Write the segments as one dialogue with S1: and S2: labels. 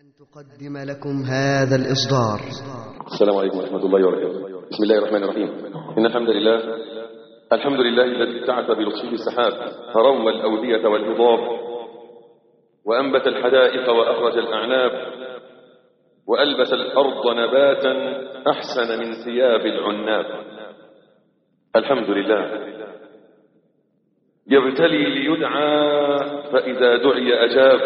S1: أن تقدم لكم هذا الإصدار.
S2: السلام عليكم ورحمة الله وبركاته. بسم الله الرحمن الرحيم. إن الحمد لله الذي ابتعث بلطفه السحاب فروى الأودية والهضاب وأنبت الحدائق وأخرج الأعناب وألبس الأرض نباتا أحسن من ثياب العناب. الحمد لله يبتلي ليدعى فإذا دعي أجاب.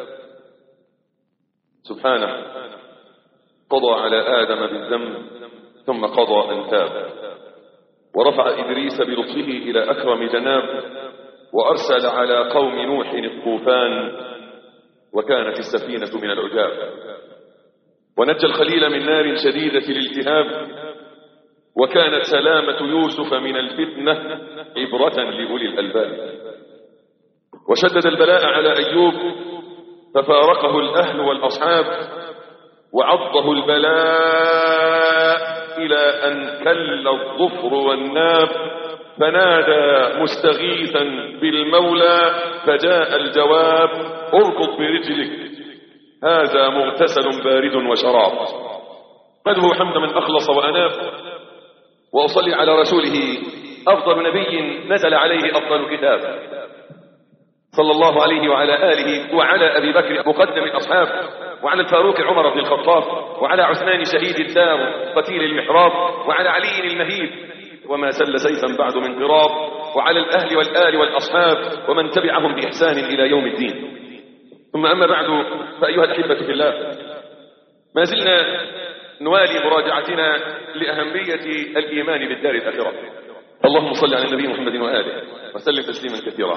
S2: سبحانه قضى على آدم بالذنب ثم قضى أن تاب، ورفع إدريس بلطفه إلى أكرم جناب، وأرسل على قوم نوح الطوفان وكانت السفينة من العجاب، ونجى الخليل من نار شديدة الالتهاب، وكانت سلامة يوسف من الفتنة عبرة لأولي الألباب، وشدد البلاء على أيوب ففارقه الأهل والأصحاب، وعضه البلاء إلى أن كل الظفر والناب، فنادى مستغيثا بالمولى فجاء الجواب: اركض برجلك هذا مغتسل بارد وشراب. قده حمد من أخلص وأناب، وأصلي على رسوله أفضل نبي نزل عليه أفضل كتاب، صلى الله عليه وعلى آله وعلى أبي بكر مقدم الأصحاب، وعلى الفاروق عمر بن الخطاب، وعلى عثمان شهيد الدار قتيل المحراب، وعلى علي المهيب وما سل سيفا بعد من قراب، وعلى الأهل والآل والأصحاب ومن تبعهم بإحسان إلى يوم الدين. ثم أما بعد، فأيها الأحبة في الله، ما زلنا نوالي مراجعتنا لأهمية الإيمان بالدار الآخرة. اللهم صل على النبي محمد وآله وسلم تسليما كثيرا.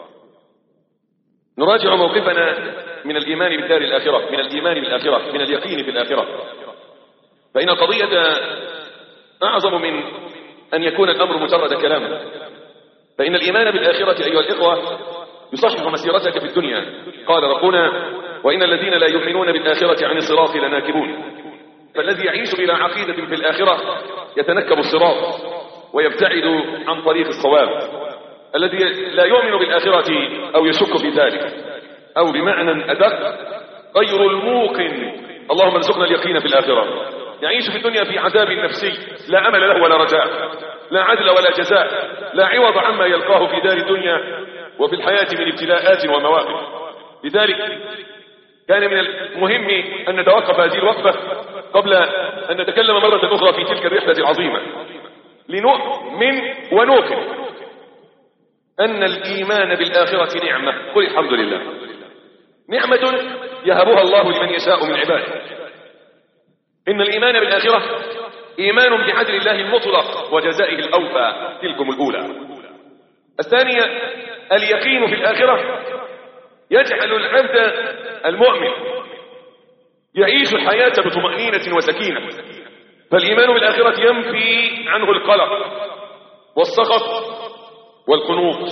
S2: نراجع موقفنا من الإيمان بالدار الآخرة، من الإيمان بالآخرة، من اليقين في الآخرة، فإن القضية أعظم من أن يكون الأمر مجرد كلام. فإن الإيمان بالآخرة أيها الإخوة يصحح مسيرتك في الدنيا. قال ربنا: وإن الذين لا يؤمنون بالآخرة عن الصراط لناكبون. فالذي يعيش بلا عقيدة في الآخرة يتنكب الصراط ويبتعد عن طريق الصواب. الذي لا يؤمن بالآخرة أو يشك في ذلك، أو بمعنى أدق غير الموقن، اللهم ارزقنا اليقين في الآخرة، يعيش في الدنيا في عذاب نفسي لا أمل له ولا رجاء، لا عدل ولا جزاء، لا عوض عما يلقاه في دار الدنيا وفي الحياة من ابتلاءات ومواقف. لذلك كان من المهم أن نتوقف هذه الوقفة قبل أن نتكلم مرة أخرى في تلك الرحلة العظيمة، لنؤمن ونوقن أن الإيمان بالآخرة نعمة. قل الحمد لله. نعمة يهبها الله لمن يشاء من عباده. إن الإيمان بالآخرة إيمان بعدل الله المطلق وجزائه الأوفى. تلكم الأولى. الثانية اليقين في الآخرة يجعل العبد المؤمن يعيش الحياة بطمأنينة وسكينة، فالإيمان بالآخرة ينفي عنه القلق والسخط والقنوط.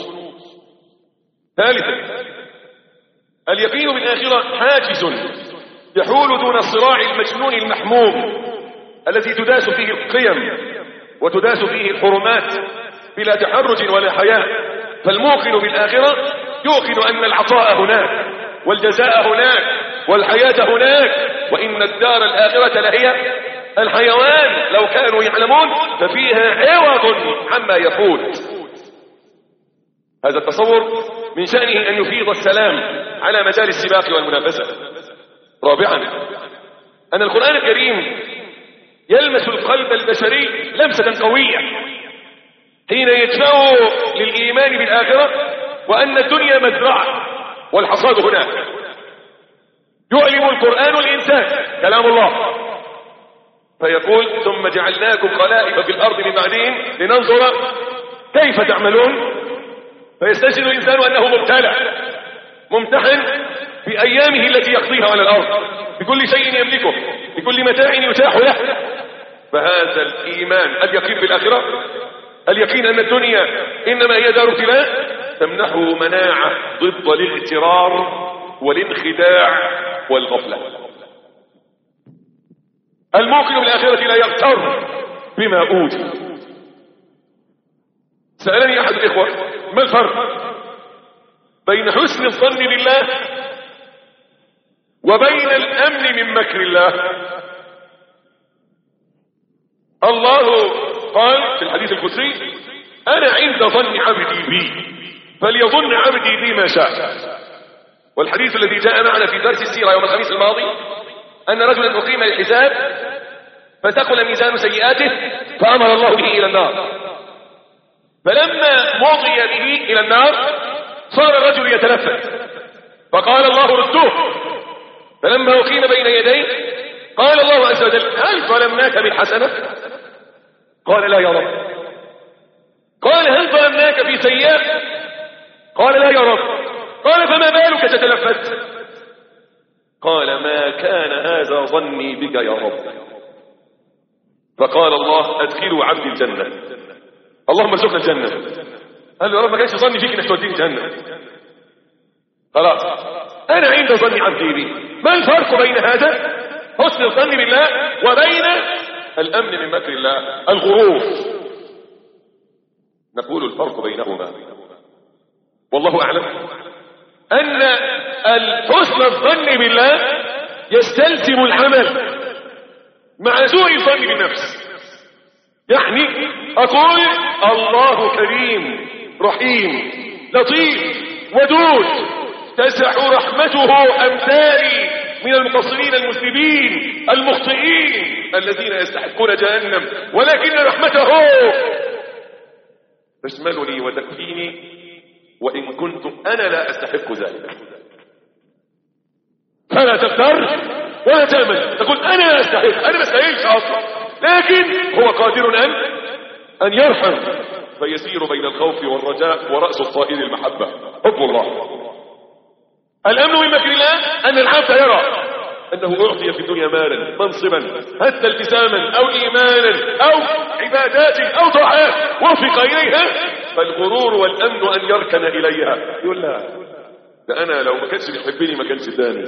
S2: ثالثا اليقين بالآخرة حاجز يحول دون الصراع المجنون المحموم الذي تداس فيه القيم وتداس فيه الحرمات بلا تحرج ولا حياء. فالموقن بالآخرة يوقن أن العطاء هناك والجزاء هناك والحياة هناك، وإن الدار الآخرة لهي الحيوان لو كانوا يعلمون، ففيها عوض عما يفوت. هذا التصور من شأنه أن يفيض السلام على مجال السباق والمنافسة. رابعا أن القرآن الكريم يلمس القلب البشري لمسة قوية حين يدفعه للإيمان بالآخرة، وأن الدنيا مزرعة والحصاد هناك. يعلم القرآن الإنسان كلام الله، فيقول: ثم جعلناكم خلائف في الأرض من بعدهم لننظر كيف تعملون. فيستشعر الإنسان أنه مبتلى ممتحن في أيامه التي يقضيها على الأرض، بكل شيء يملكه، بكل متاع يتاح له. فهذا الإيمان اليقين بالآخرة، اليقين أن الدنيا إنما هي دار ابتلاء، تمنحه مناعة ضد الاغترار والانخداع والغفلة. الموقن بالآخرة لا يغتر بما أوتي. سألني أحد الإخوة: ما الفرق بين حسن الظن بالله وبين الأمن من مكر الله. الله قال في الحديث القدسي: أنا عند ظن عبدي بي فليظن عبدي بي ما شاء. والحديث الذي جاء معنا في درس السيرة يوم الخميس الماضي أن رجلا أقيم للحساب فثقل ميزان سيئاته فأمر الله به إلى النار، فلما مضي به إلى النار صار الرجل يتلفت فقال الله: ردوه. فلما أقيم بين يديه قال الله عز وجل: هل ظلمناك بالحسنة؟ قال: لا يا رب. قال: هل ظلمناك في سيئة؟ قال: لا يا رب. قال: فما بالك تتلفت؟ قال: ما كان هذا ظني بك يا رب. فقال الله: ادخلوا عبدي الجنة. اللهم ارزقنا الجنة. قال له: يا رب ما كانش ظني فيك انك توديني الجنة. خلاص، انا عند ظن عبدي بي. ما الفرق بين هذا حسن الظن بالله وبين الامن من مكر الله الغرور؟ نقول الفرق بينهما والله اعلم ان حسن الظن بالله يستلزم العمل مع سوء الظن بالنفس. يعني اقول الله كريم رحيم لطيف ودود تسع رحمته امثالي من المقصرين المذنبين المخطئين الذين يستحقون جهنم، ولكن رحمته تشملني وتكفيني وان كنت انا لا استحق ذلك. فلا تغتر ولا تامل تقول انا لا استحق، انا ما استحقش اصلا، لكن هو قادر ان يرحم، فيسير بين الخوف والرجاء ورأس الطائر المحبة حب الله. الأمن من مكر الله أن العبد يرى أنه أعطي في الدنيا مالا منصبا حتى التزاما أو إيمانا أو عبادات أو طاعات وفق إليها، فالغرور والأمن أن يركن إليها. يقول لا، ده أنا لو ما كانش بيحبني ما كانش اداني.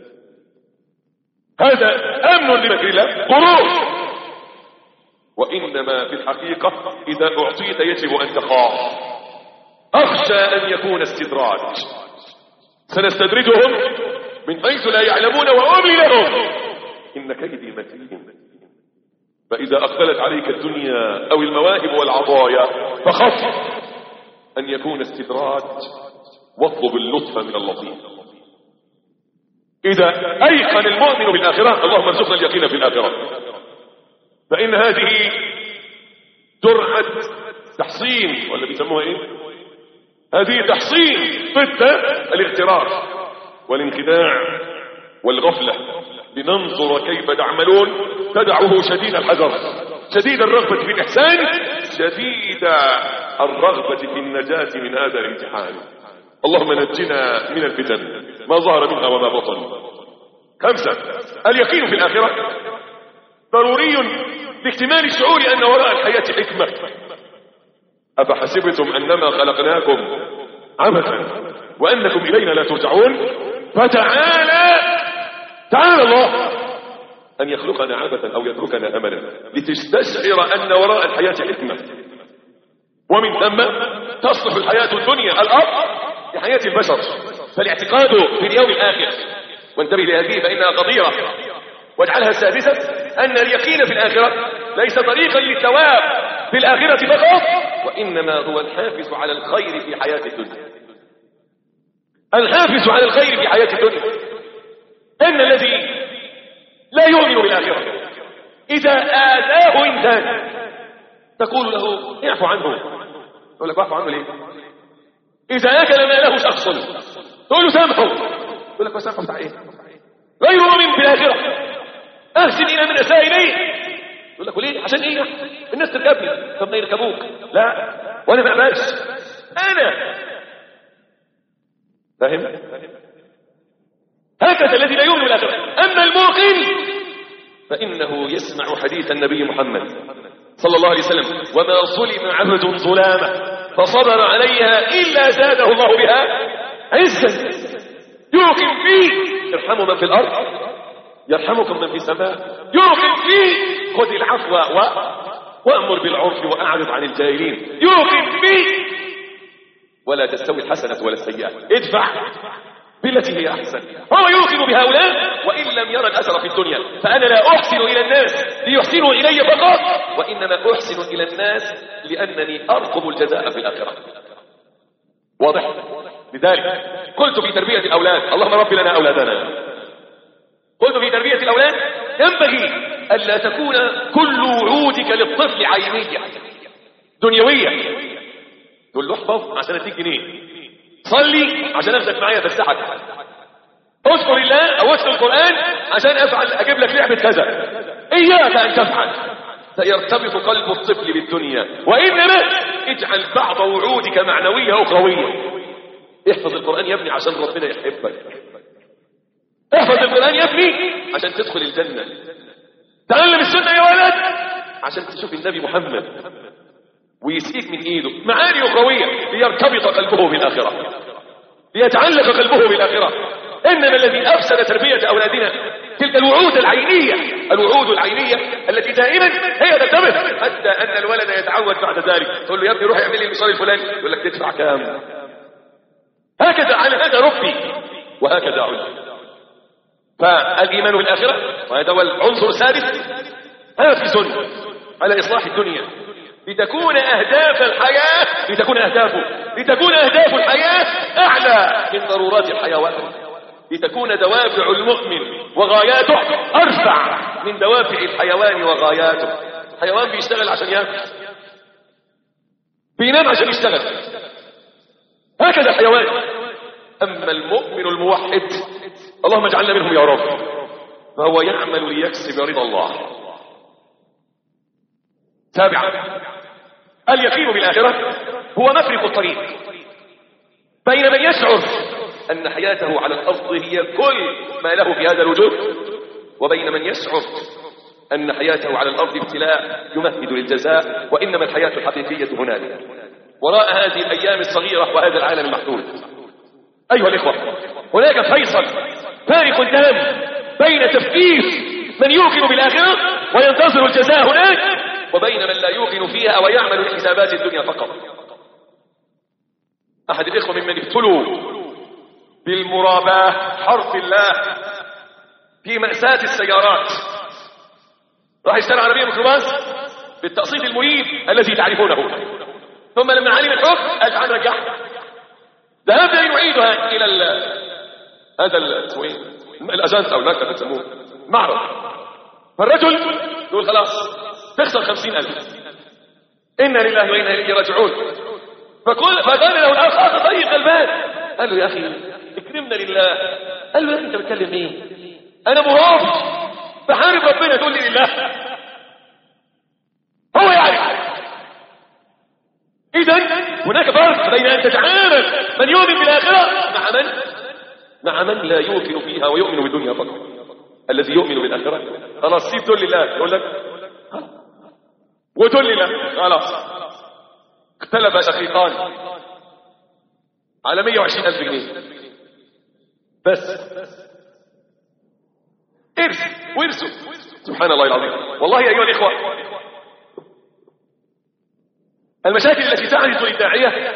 S2: هذا أمن لمكر الله، غرور. وإنما في الحقيقة إذا أعطيت يجب أن تخاف. أخشى أن يكون استدراج، سنستدرجهم من حيث لا يعلمون وأملي لهم إن كيدي متين. فإذا أقبلت عليك الدنيا أو المواهب والعطايا فخف أن يكون استدراج، واطلب اللطف من اللطيف. إذا أيقن المؤمن بالآخرة، اللهم ارزقنا اليقين في الآخرة، فإن هذه جرعة تحصين، ولا بيسموها ايه؟ هذه تحصين ضد الاغترار والانخداع والغفلة. لننظر كيف تعملون، تدعه شديد الحذر، شديد الرغبة في الإحسان، شديد الرغبة في النجاة من هذا الامتحان. اللهم نجنا من الفتن ما ظهر منها وما بطن. 5. اليقين في الآخرة ضروري لاكتمال الشعور أن وراء الحياة حكمة. أفحسبتم أنما خلقناكم عبثا وأنكم إلينا لا ترجعون؟ فتعالى الله أن يخلقنا عبثا أو يتركنا أملا، لتستشعر أن وراء الحياة حكمة، ومن ثم تصلح الحياة الدنيا الأرض لحياة البشر. فالاعتقاد في اليوم الآخر، وانتبه لهذه فإنها خطيرة، واجعلها السادسة، أن اليقين في الآخرة ليس طريقا للثواب في الآخرة فقط، وإنما هو الحافز على الخير في حياة الدنيا. الحافز على الخير في حياة الدنيا. أن الذي لا يؤمن بالآخرة إذا آذاه إنسان تقول له اعفو عنه، يقول لك اعفو عنه ليه؟ إذا أكل ماله شخص تقول له سامحه، يقول لك وسامحه بتاع إيه؟ غير مؤمن بالآخرة. أحسن إلى من أساء إليه، يقول لك وليه؟ عشان إيه؟ الناس تركبني. طب ما يركبوك؟ لا، وأنا ما أقبلش، أنا فاهم؟ هكذا الذي لا يؤمن بالآخرة. أما الموقن فإنه يسمع حديث النبي محمد صلى الله عليه وسلم: وما ظلم عبد ظلامة فصبر عليها إلا زاده الله بها عزا. يوقن فيه ارحموا من في الأرض يرحمكم من في السماء. يوقن فيه خذ العفو وأمر بالعرف وأعرض عن الجاهلين. يوقن فيه ولا تستوي الحسنة ولا السيئة، ادفع بالتي هي أحسن. هو يوقن بهؤلاء وإن لم يرى الأثر في الدنيا. فأنا لا أحسن إلى الناس ليحسنوا إلي فقط، وإنما أحسن إلى الناس لأنني أرقب الجزاء في الآخرة. واضح؟ لذلك قلت في تربية الأولاد، اللهم رب لنا أولادنا، قلت في تربية الأولاد ينبغي ألا تكون كل وعودك للطفل عينية دنيوية. تقول له احفظ عشان اديك جنيه، صلي عشان اخدك معايا تفتحك، اذكر الله او اذكر القرآن عشان اجيب لك لعبة كذا. اياك ان تفعل، سيرتبط قلب الطفل بالدنيا. وانما اجعل بعض وعودك معنوية اخروية. احفظ القرآن يا ابني عشان ربنا يحبك، احفظ القرآن يا ابني عشان تدخل الجنة، تعلم السنة يا ولد عشان تشوف النبي محمد ويسقيك من ايده معاني اخروية ليرتبط قلبه بالآخرة، ليتعلق قلبه بالآخرة. انما الذي افسد تربية اولادنا تلك الوعود العينية، الوعود العينية التي دائما هي ترتبط، حتى ان الولد يتعود بعد ذلك. تقول له يا ابني روح اعمل لي المصاري الفلاني، يقول لك تدفع كام؟ هكذا على هذا ربي وهكذا علم. فالإيمان بالآخرة وهذا هو العنصر السادس حافز على إصلاح الدنيا، لتكون أهداف الحياة أعلى من ضرورات الحيوان، لتكون دوافع المؤمن وغاياته أرفع من دوافع الحيوان وغاياته. الحيوان بيشتغل عشان ياكل، بينام عشان يشتغل، هكذا الحيوان. أما المؤمن الموحد اللهم اجعلنا منهم يا رب، فهو يعمل ليكسب رضا الله. سابعا اليقين بالآخرة هو مفرق الطريق بين من يشعر أن حياته على الأرض هي كل ما له في هذا الوجود، وبين من يشعر أن حياته على الأرض ابتلاء يمهد للجزاء، وإنما الحياة الحقيقية هنالك وراء هذه الأيام الصغيرة وهذا العالم المحدود. أيها الإخوة، هناك فيصل فارق تام بين تفكير من يوقن بالآخرة وينتظر الجزاء هناك، وبين من لا يوقن فيها ويعمل لحسابات الدنيا فقط. أحد الإخوة ممن ابتلوا بالمراباة حرف الله في مأساة السيارات، راح يشتري عربية ميكروباص بالتقسيط المريب الذي تعرفونه، ثم لما علم الحكم قال تعال رجعها، ذهبنا لنعيدها إلى هذا الأجانس أو لا تسموه معرض. فالرجل يقول خلاص تخسر 50,000، إنا لله وإنا إليه راجعون. فقال له الآخر طيب البال، قال له يا أخي اكرمنا لله. قال له يا أخي أنت بتكلم إيه؟ أنا مرابط بحارب ربنا تقول لي لله؟ هو يعرف. إذن هناك فرق بين أن تتعامل من يؤمن بالآخرة مع من لا يوقن فيها ويؤمن بالدنيا فقط. الذي يؤمن بالآخرة خلاص سيب تقول لله، يقول لك وتقول لله خلاص. اختلف شقيقان على 120,000 جنيه بس، ورثوا. سبحان الله العظيم. والله أيها الإخوة، المشاكل التي تحدث للداعية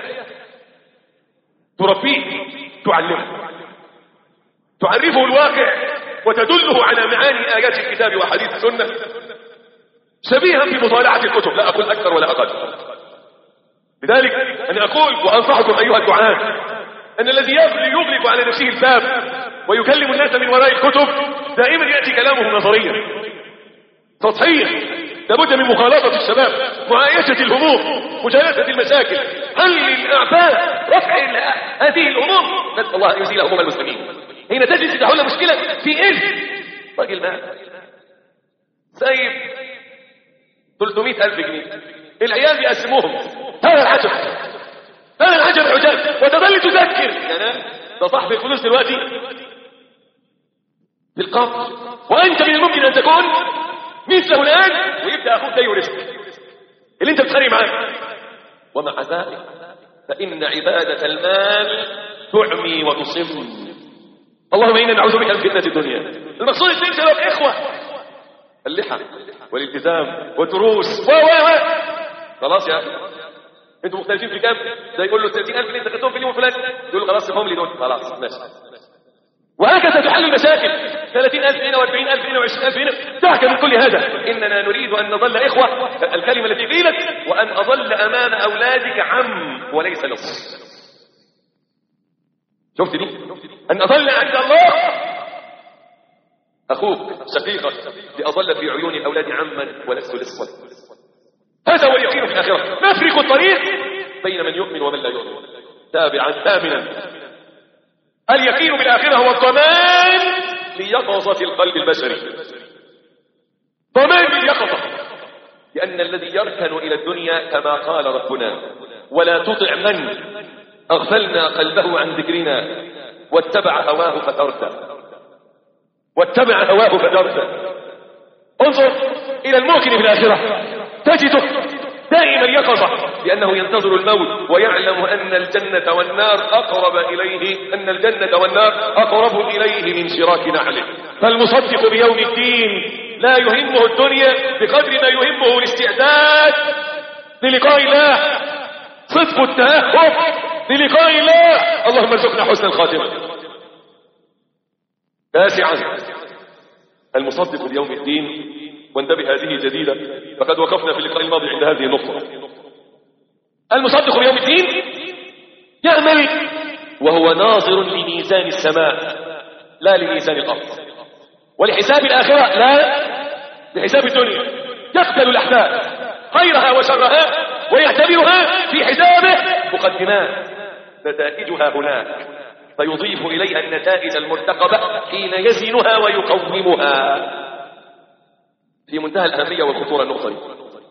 S2: تربيه، تعلمه، تعرفه الواقع وتدله على معاني آيات الكتاب وحديث السنة، شبيها بمطالعة الكتب، لا أقول أكثر ولا أقل. لذلك أنا أقول وأنصحكم أيها الدعاة أن الذي يغلق على نفسه الباب ويكلم الناس من وراء الكتب دائما يأتي كلامه نظريا سطحيا. لابد من مخالطة الشباب، معايشة الهموم، مجالسة المشاكل، حل الأعباء، رفع هذه الأمور. نسأل الله أن يزيل هموم المسلمين. حين تجلس تحل مشكلة في إيه؟ راجل مات سايب 300,000 جنيه، العيال بيقسموهم، هذا العجب، هذا العجب العجاب، وتظل تذكر يعني ده صاحب الفلوس دلوقتي بالقبض، وأنت من الممكن أن تكون مثله الآن، ويبدأ أخوك ده يورثك اللي أنت بتخري معاه. ومع ذلك فإن عبادة المال تعمي وتصم. اللهم إنا نعوذ بك من فتنة الدنيا. المقصود اثنين شباب إخوة، اللحى والالتزام والدروس خلاص يا أخي انتوا مختلفين في كام؟ ده يقول له 30,000 اللي انت خدتهم في اليوم الفلاني، يقول له خلاص سيبهم لي دول، خلاص ماشي وهكذا تحل المشاكل. 30,000 هنا و40,000 هنا و20,000 هنا. دعك من كل هذا. إننا نريد أن نظل إخوة، الكلمة التي قيلت، وأن أظل أمام أولادك عم وليس لص. شفت دي؟ أن أظل عند الله أخوك شقيقك، لأظل في عيون الأولاد عما ولست لصا. هذا هو اليقين في الآخرة. نفرق الطريق بين من يؤمن ومن لا يؤمن. تابعا ثامنا، اليقين بالآخرة هو الضمان ليقظة القلب البشري. ضمان لليقظة، لأن الذي يركن إلى الدنيا كما قال ربنا: ولا تطع من أغفلنا قلبه عن ذكرنا واتبع هواه فتردى. واتبع هواه فتردى. انظر إلى الموقن في الآخرة تجده دائما يقظة، لأنه ينتظر الموت ويعلم أن الجنة والنار أقرب إليه، أن الجنة والنار أقرب إليه من شراك نعله. فالمصدق بيوم الدين لا يهمه الدنيا بقدر ما يهمه الاستعداد للقاء الله، صدق التأهب للقاء الله. اللهم ارزقنا حسن الخاتمة. تاسعا، المصدق بيوم الدين، وانتبه هذه جديدة فقد وقفنا في اللقاء الماضي عند هذه النقطة. المصدق بيوم الدين يعمل وهو ناظر لميزان السماء لا لميزان الأرض، ولحساب الآخرة لا لحساب الدنيا. يقبل الأحداث خيرها وشرها ويعتبرها في حسابه مقدمات نتائجها هناك، فيضيف إليها النتائج المرتقبة حين يزنها ويقومها. في منتهى الأهمية والخطورة النقطة دي.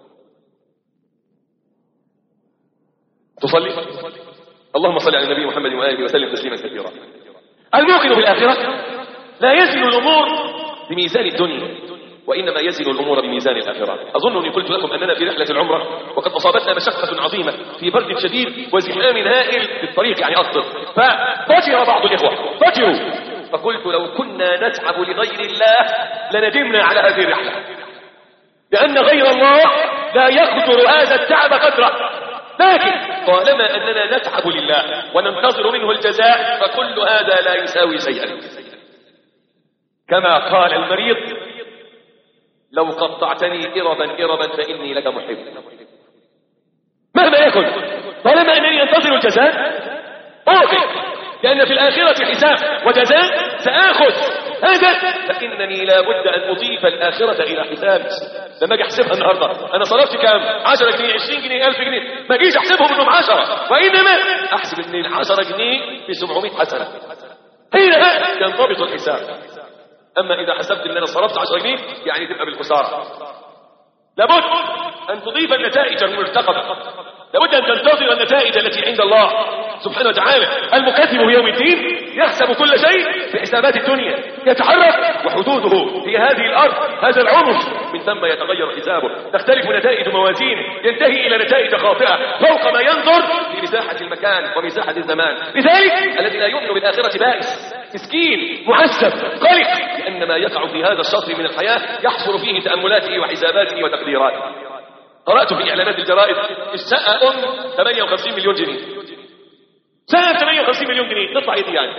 S2: تصلي؟ اللهم صل على النبي محمد وآله وسلم تسليما كثيرا. الموقن بالآخرة لا يزن الأمور بميزان الدنيا، وإنما يزن الأمور بميزان الآخرة. أظن أني قلت لكم أننا في رحلة العمرة وقد أصابتنا مشقة عظيمة في برد شديد وزحام هائل في الطريق، يعني أصدر، ففجر بعض الإخوة فجروا، فقلت لو كنا نتعب لغير الله لندمنا على هذه الرحلة، لأن غير الله لا يقدر هذا التعب قدره. لكن طالما أننا نتعب لله وننتظر منه الجزاء فكل هذا لا يساوي شيئا. كما قال المريض: لو قطعتني إربا فإني لك محب. مهما يكن طالما أنني أنتظر الجزاء أوقف، لأن في الآخرة حساب وجزاء سآخذ هذا، فإنني لا بد أن أضيف الآخرة إلى حسابي. لما أجي أحسبها النهاردة أنا صرفت كام؟ 10 جنيه 20 جنيه 1000 جنيه، ما أجيش أحسبهم إنهم 10، وإنما أحسب إن 10 جنيه في 700 حسنة. حينها ينضبط الحساب. أما إذا حسبت إن أنا صرفت 10 جنيه يعني تبقى بالخسارة. لابد أن تضيف النتائج المرتقبة، لابد أن تنتظر النتائج التي عند الله سبحانه وتعالى. المكذب يوم الدين يحسب كل شيء في حسابات الدنيا، يتحرك وحدوده في هذه الأرض هذا العمر، من ثم يتغير حسابه، تختلف نتائج موازينه، ينتهي إلى نتائج خاطئة فوق ما ينظر في مساحة المكان ومساحة الزمان. لذلك الذي لا يؤمن بالآخرة بائس، مسكين، معذب، قلق، لأن ما يقع في هذا الشطر من الحياة يحصر فيه تأملاته وحساباته وتقديراته. قرأت في إعلانات الجرائد الشقة 58 مليون جنيه، سنة 58 مليون جنيه تطلع إيه يعني؟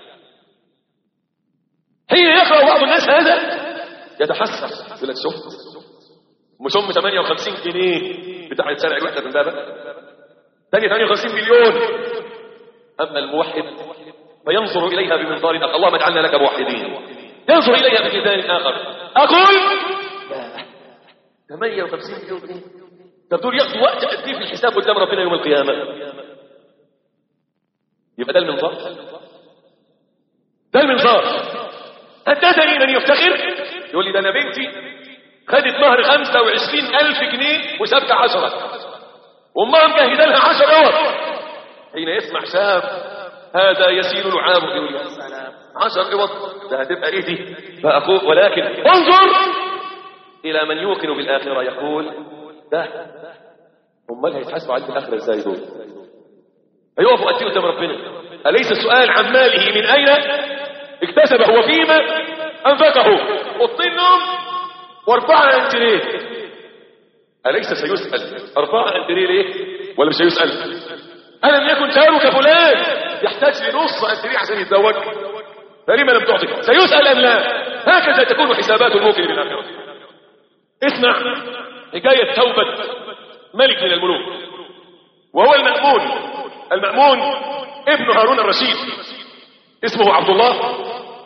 S2: حين يقرأ بعض الناس هذا يتحسر، يقول لك شوف مش 58 جنيه بتاعت شارع الوحدة في البابة، ثانية 58 مليون. أما الموحد فينظر إليها بمنظار آخر. اللهم اجعلنا لك موحدين. ينظر إليها بميزان آخر. أقول 58 مليون جنيه، طب دول ياخدوا وقت قد ايه في الحساب قدام ربنا يوم القيامة؟ يبقى ده المنظار، ده المنظار. حدثني من يفتخر يقول لي ده أنا بنتي خدت مهر 25,000 جنيه وسابقة 10، وأمها مجهزة لها 10 عوض. حين يسمع شاب هذا يسيل لعابه يقول يا سلام 10 عوض ده هتبقى ايه دي؟ فأقول ولكن انظر إلى من يوقن بالآخرة يقول ده أمال هيتحاسبوا عليه في الآخرة ازاي دول؟ هيقفوا قد ايه قدام ربنا؟ أليس السؤال عن ماله من أين اكتسبه وفيما أنفقه؟ قطين نوم و4 أنتريه، أليس سيسأل 4 أنتريه ليه؟ ولا مش هيسأل؟ ألم يكن جارك فلان يحتاج لنص أنتريه عشان يتزوج؟ فلما لم تعطه؟ سيسأل أم لا؟ هكذا تكون حسابات الموقن بالآخرة. اسمع حكاية توبة ملك من الملوك وهو المأمون ابن هارون الرشيد، اسمه عبد الله،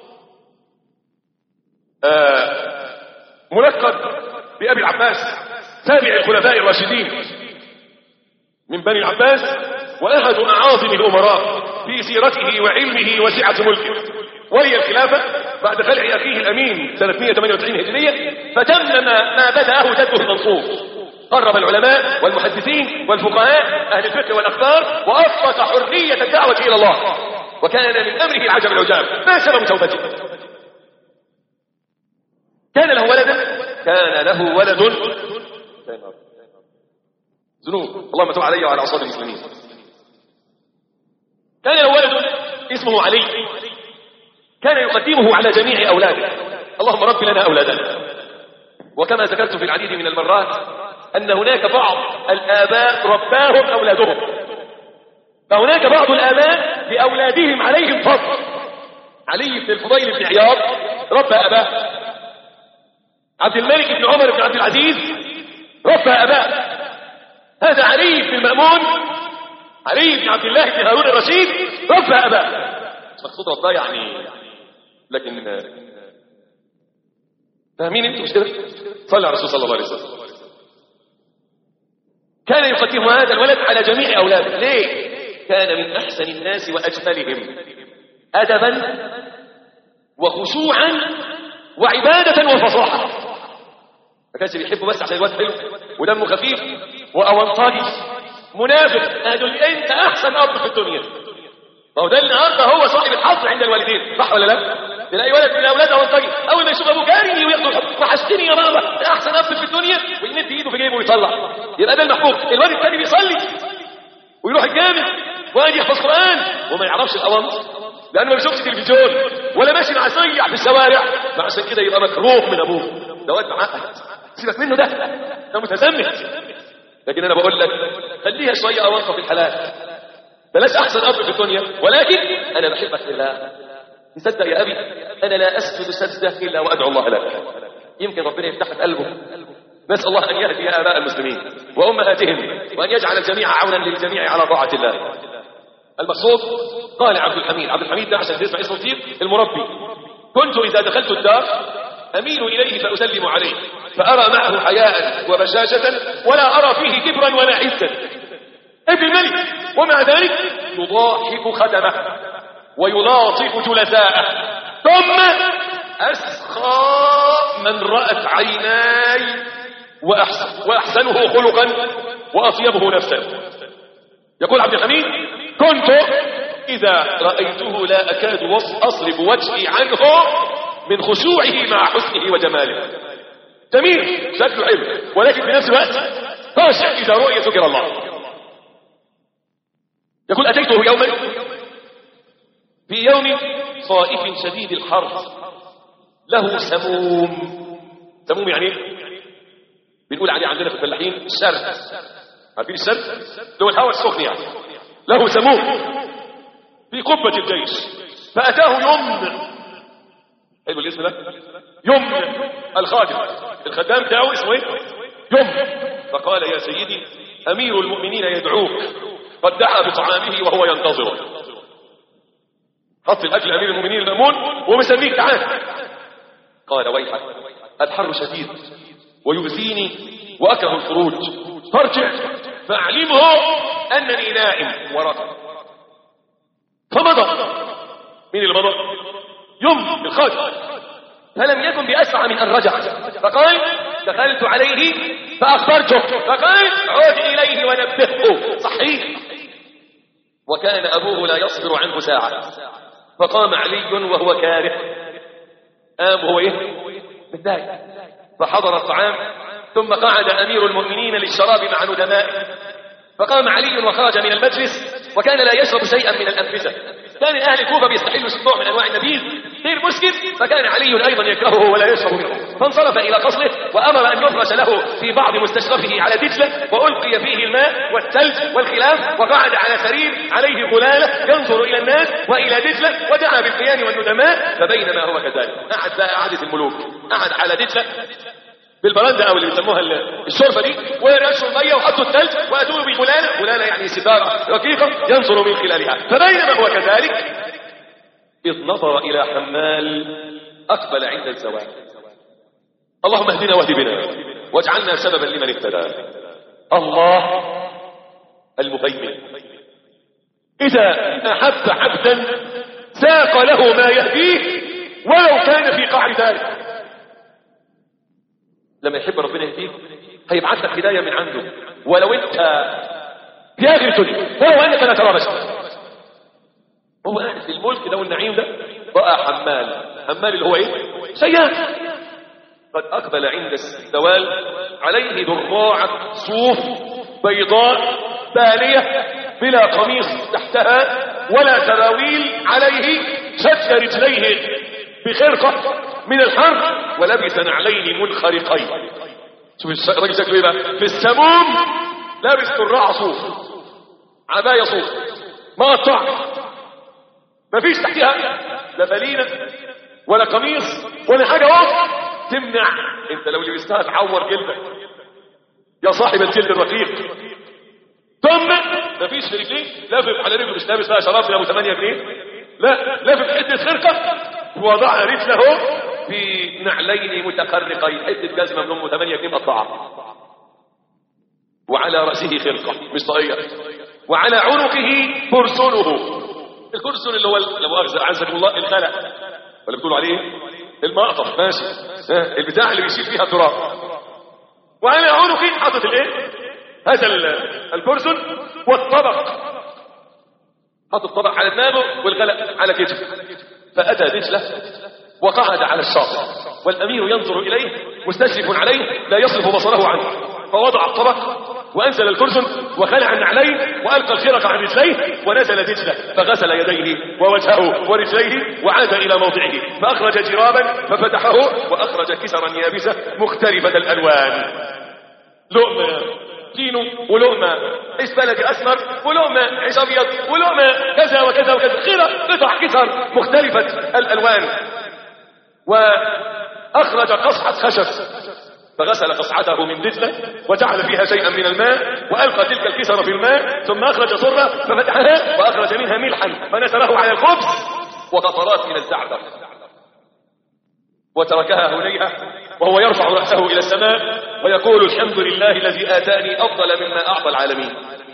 S2: ملقب بأبي العباس، سابع الخلفاء الراشدين من بني العباس، وأحد أعاظم الأمراء في سيرته وعلمه وسعة ملكه. ولي الخلافة بعد خلع أخيه الأمين سنة 198 هجرية، فتم ما بدأه جده المنصور. قرب العلماء والمحدثين والفقهاء أهل الفقه والأخبار، وأطلق حرية الدعوة إلى الله، وكان من أمره العجب العجاب. ما سبب توبته؟ كان له ولد ذنوب، اللهم تب علي وعلى أصحاب المسلمين. كان له ولد اسمه علي، كان يقدمه على جميع أولاده. اللهم رب لنا أولادنا. وكما ذكرت في العديد من المرات أن هناك بعض الآباء رباهم أولادهم، فهناك بعض الآباء لأولادهم عليهم فضل. علي بن الفضيل بن عياض ربى أباه، عبد الملك بن عمر بن عبد العزيز ربى أباه، هذا علي بن المأمون، علي بن عبد الله بن هارون الرشيد ربى أباه. مقصود رباه يعني، لكن فاهمين انتم مش كده؟ صلى على الرسول صلى الله عليه وسلم. كان يقدم هذا الولد على جميع أولاده. ليه؟ كان من أحسن الناس وأجملهم أدبا وخشوعا وعبادة وفصاحة. ما كانش بيحبه بس عشان الواد حلو ودمه خفيف وأونطاجي منافق. قالوا لي أنت أحسن أب في الدنيا. ما هو ده النهارده هو صاحب الحظ عند الوالدين، صح ولا لا؟ تلاقي ولد من الاولاد اونطاجي، اول ما يشوف ابوه جاري وياخده الحب، وحشتني يا بابا، ده احسن اب في الدنيا، ويمد ايده في جيبه ويطلع، يبقى ده المحبوب. الواد الثاني بيصلي ويروح الجامع وقاعد يحفظ قران وما يعرفش الاوامر، لانه ما بيشوفش تلفزيون ولا ماشي مع سيع في الشوارع، فعشان كده يبقى مكروه من ابوه. ده واد معقد، سيبك منه، ده متزمت. لكن انا بقول لك خليها شويه اوانطه في الحلال، بلاش احسن اب في الدنيا، ولكن انا بحبك لله. تصدق يا ابي انا لا اسجد سجده الا وادعو الله لك، يمكن ربنا يفتح لك قلبه. نسال الله ان يهدي اباء المسلمين وامهاتهم، وان يجعل الجميع عونا للجميع على طاعه الله. المقصود قال عبد الحميد ده عشان تسمع اسمه كتير، المربي. كنت اذا دخلت الدار اميل اليه فاسلم عليه، فارى معه حياء وبشاشه ولا ارى فيه كبرا ولا عزا. ابن الملك، ومع ذلك يضاحك خدمه ويلاطف جلساءه، ثم أسخى من رأت عيناي وأحسنه خلقا وأطيبه نفسا. يقول عبد الحميد كنت إذا رأيته لا أكاد أصرف وجهي عنه من خشوعه مع حسنه وجماله. جميل، شكله حلو، ولكن في نفس الوقت خاشع إذا رؤية ذكر الله. يقول أتيته يوما في يوم صائف شديد الحر، له سموم يعني بنقول عليه عندنا في الفلاحين الشرد، عارفين الشرد؟ هو الهواء السخن يعني. له سموم في قبة الجيش، فأتاه يمن، حلو الاسم ده، يمن الخدام بتاعه اسمه ايه؟ يمن. فقال يا سيدي أمير المؤمنين يدعوك، قد دعا بطعامه وهو ينتظره. حط الأكل أمير المؤمنين المأمون ومسميك تعال. قال ويحك الحر شديد ويؤذيني وأكره الخروج، فارجع فأعلمه أنني نائم ورقم. فمضى. مين اللي مضى؟ يم الخادم. فلم يكن بأسرع من أن رجع، فقال دخلت عليه فأخبرته، فقال عود إليه ونبهه. صحيح. وكان أبوه لا يصبر عنه ساعة، فقام علي وهو كاره، قام وهو متضايق، فحضر الطعام، ثم قعد أمير المؤمنين للشراب مع ندمائه، فقام علي وخرج من المجلس، وكان لا يشرب شيئا من الأنفسة. كان أهل الكوفة بيستحلوا نوع من أنواع النبيذ غير مسكر فكان علي أيضا يكرهه ولا يشرب منه، فانصرف إلى قصره وأمر أن يفرش له في بعض مستشرفه على دجلة وألقي فيه الماء والثلج والخلاف، وقعد على سرير عليه غلالة ينظر إلى الناس وإلى دجلة ودعا بالقيان والندماء. فبينما هو كذلك قعد بقى قعدة الملوك، قعد على دجلة بالبرندة أو اللي بيسموها الشرفة دي، ورشوا المية وحطوا الثلج وأتوا بغلالة، غلالة يعني ستارة رقيقة ينظر من خلالها. فبينما هو كذلك إذ نظر إلى حمال أقبل عند الزواج. اللهم اهدنا واهد بنا واجعلنا سببا لمن اهتدى. الله المهيمن إذا أحب عبدا ساق له ما يهديه ولو كان في قعر ذلك. لما يحب ربنا يهديك هيبعث لك هداية من عنده ولو انت في آخر الدنيا ولو انك لا ترى بشر. هو قاعد في الملك ده والنعيم ده رأى حمال اللي هو ايه؟ سيئات. قد أقبل عند الزوال عليه ذراعة صوف بيضاء بالية بلا قميص تحتها ولا سراويل عليه، شد رجليه بخرقة من الحر ولبس نعلين منخرقين. شوف الراجل شكله ايه بقى؟ في السموم لابس قراع صوف، عباية صوف مقطع مفيش تحتها لا بلينة ولا قميص ولا حاجة واضح تمنع. انت لو لبستها تعور جلدك يا صاحب الجلد الرقيق. ثم مفيش في رجليه لافف على رجله، مش لابس بقى شراب ابو 8 جنيه، لا لافف حته خرقه ووضع رجله في نعلين متخرقين، حته جزمه من ام 8 جنيه مقطعه، وعلى راسه خرقه مش طاقيه، وعلى عنقه برسله. الكرسون اللي هو لو اعزكم الله الخلق ولا بتقولوا عليه المقطف، ماشي، البتاع اللي بيشيل فيها التراب. وعلى عنقه حاطط الايه؟ هذا الكرسون والطبق، حط الطبق على دماغه والغلق على كتفه. فأتى دجلة وقعد على الشاطئ والأمير ينظر إليه مستشرف عليه لا يصرف بصره عنه، فوضع الطبق وأنزل الكرسون وخلع النعلين وألقى الخرق عن رجليه ونزل دجلة فغسل يديه ووجهه ورجليه وعاد إلى موضعه، فأخرج جرابا ففتحه وأخرج كسرا يابسة مختلفة الألوان، لقمة كينو ولقمة عيش بلدي أسمر ولقمة عيش أبيض ولقمة كذا وكذا وكذا، خيرة قطع كسر مختلفة الألوان. وأخرج قصعة خشب فغسل قصعته من دجلة وجعل فيها شيئا من الماء وألقى تلك الكسر في الماء، ثم أخرج صرة ففتحها وأخرج منها ملحا فنثره على الخبز وقطرات من الزعتر وتركها هنيئة وهو يرفع رأسه إلى السماء ويقول الحمد لله الذي آتاني أفضل مما أعطى العالمين.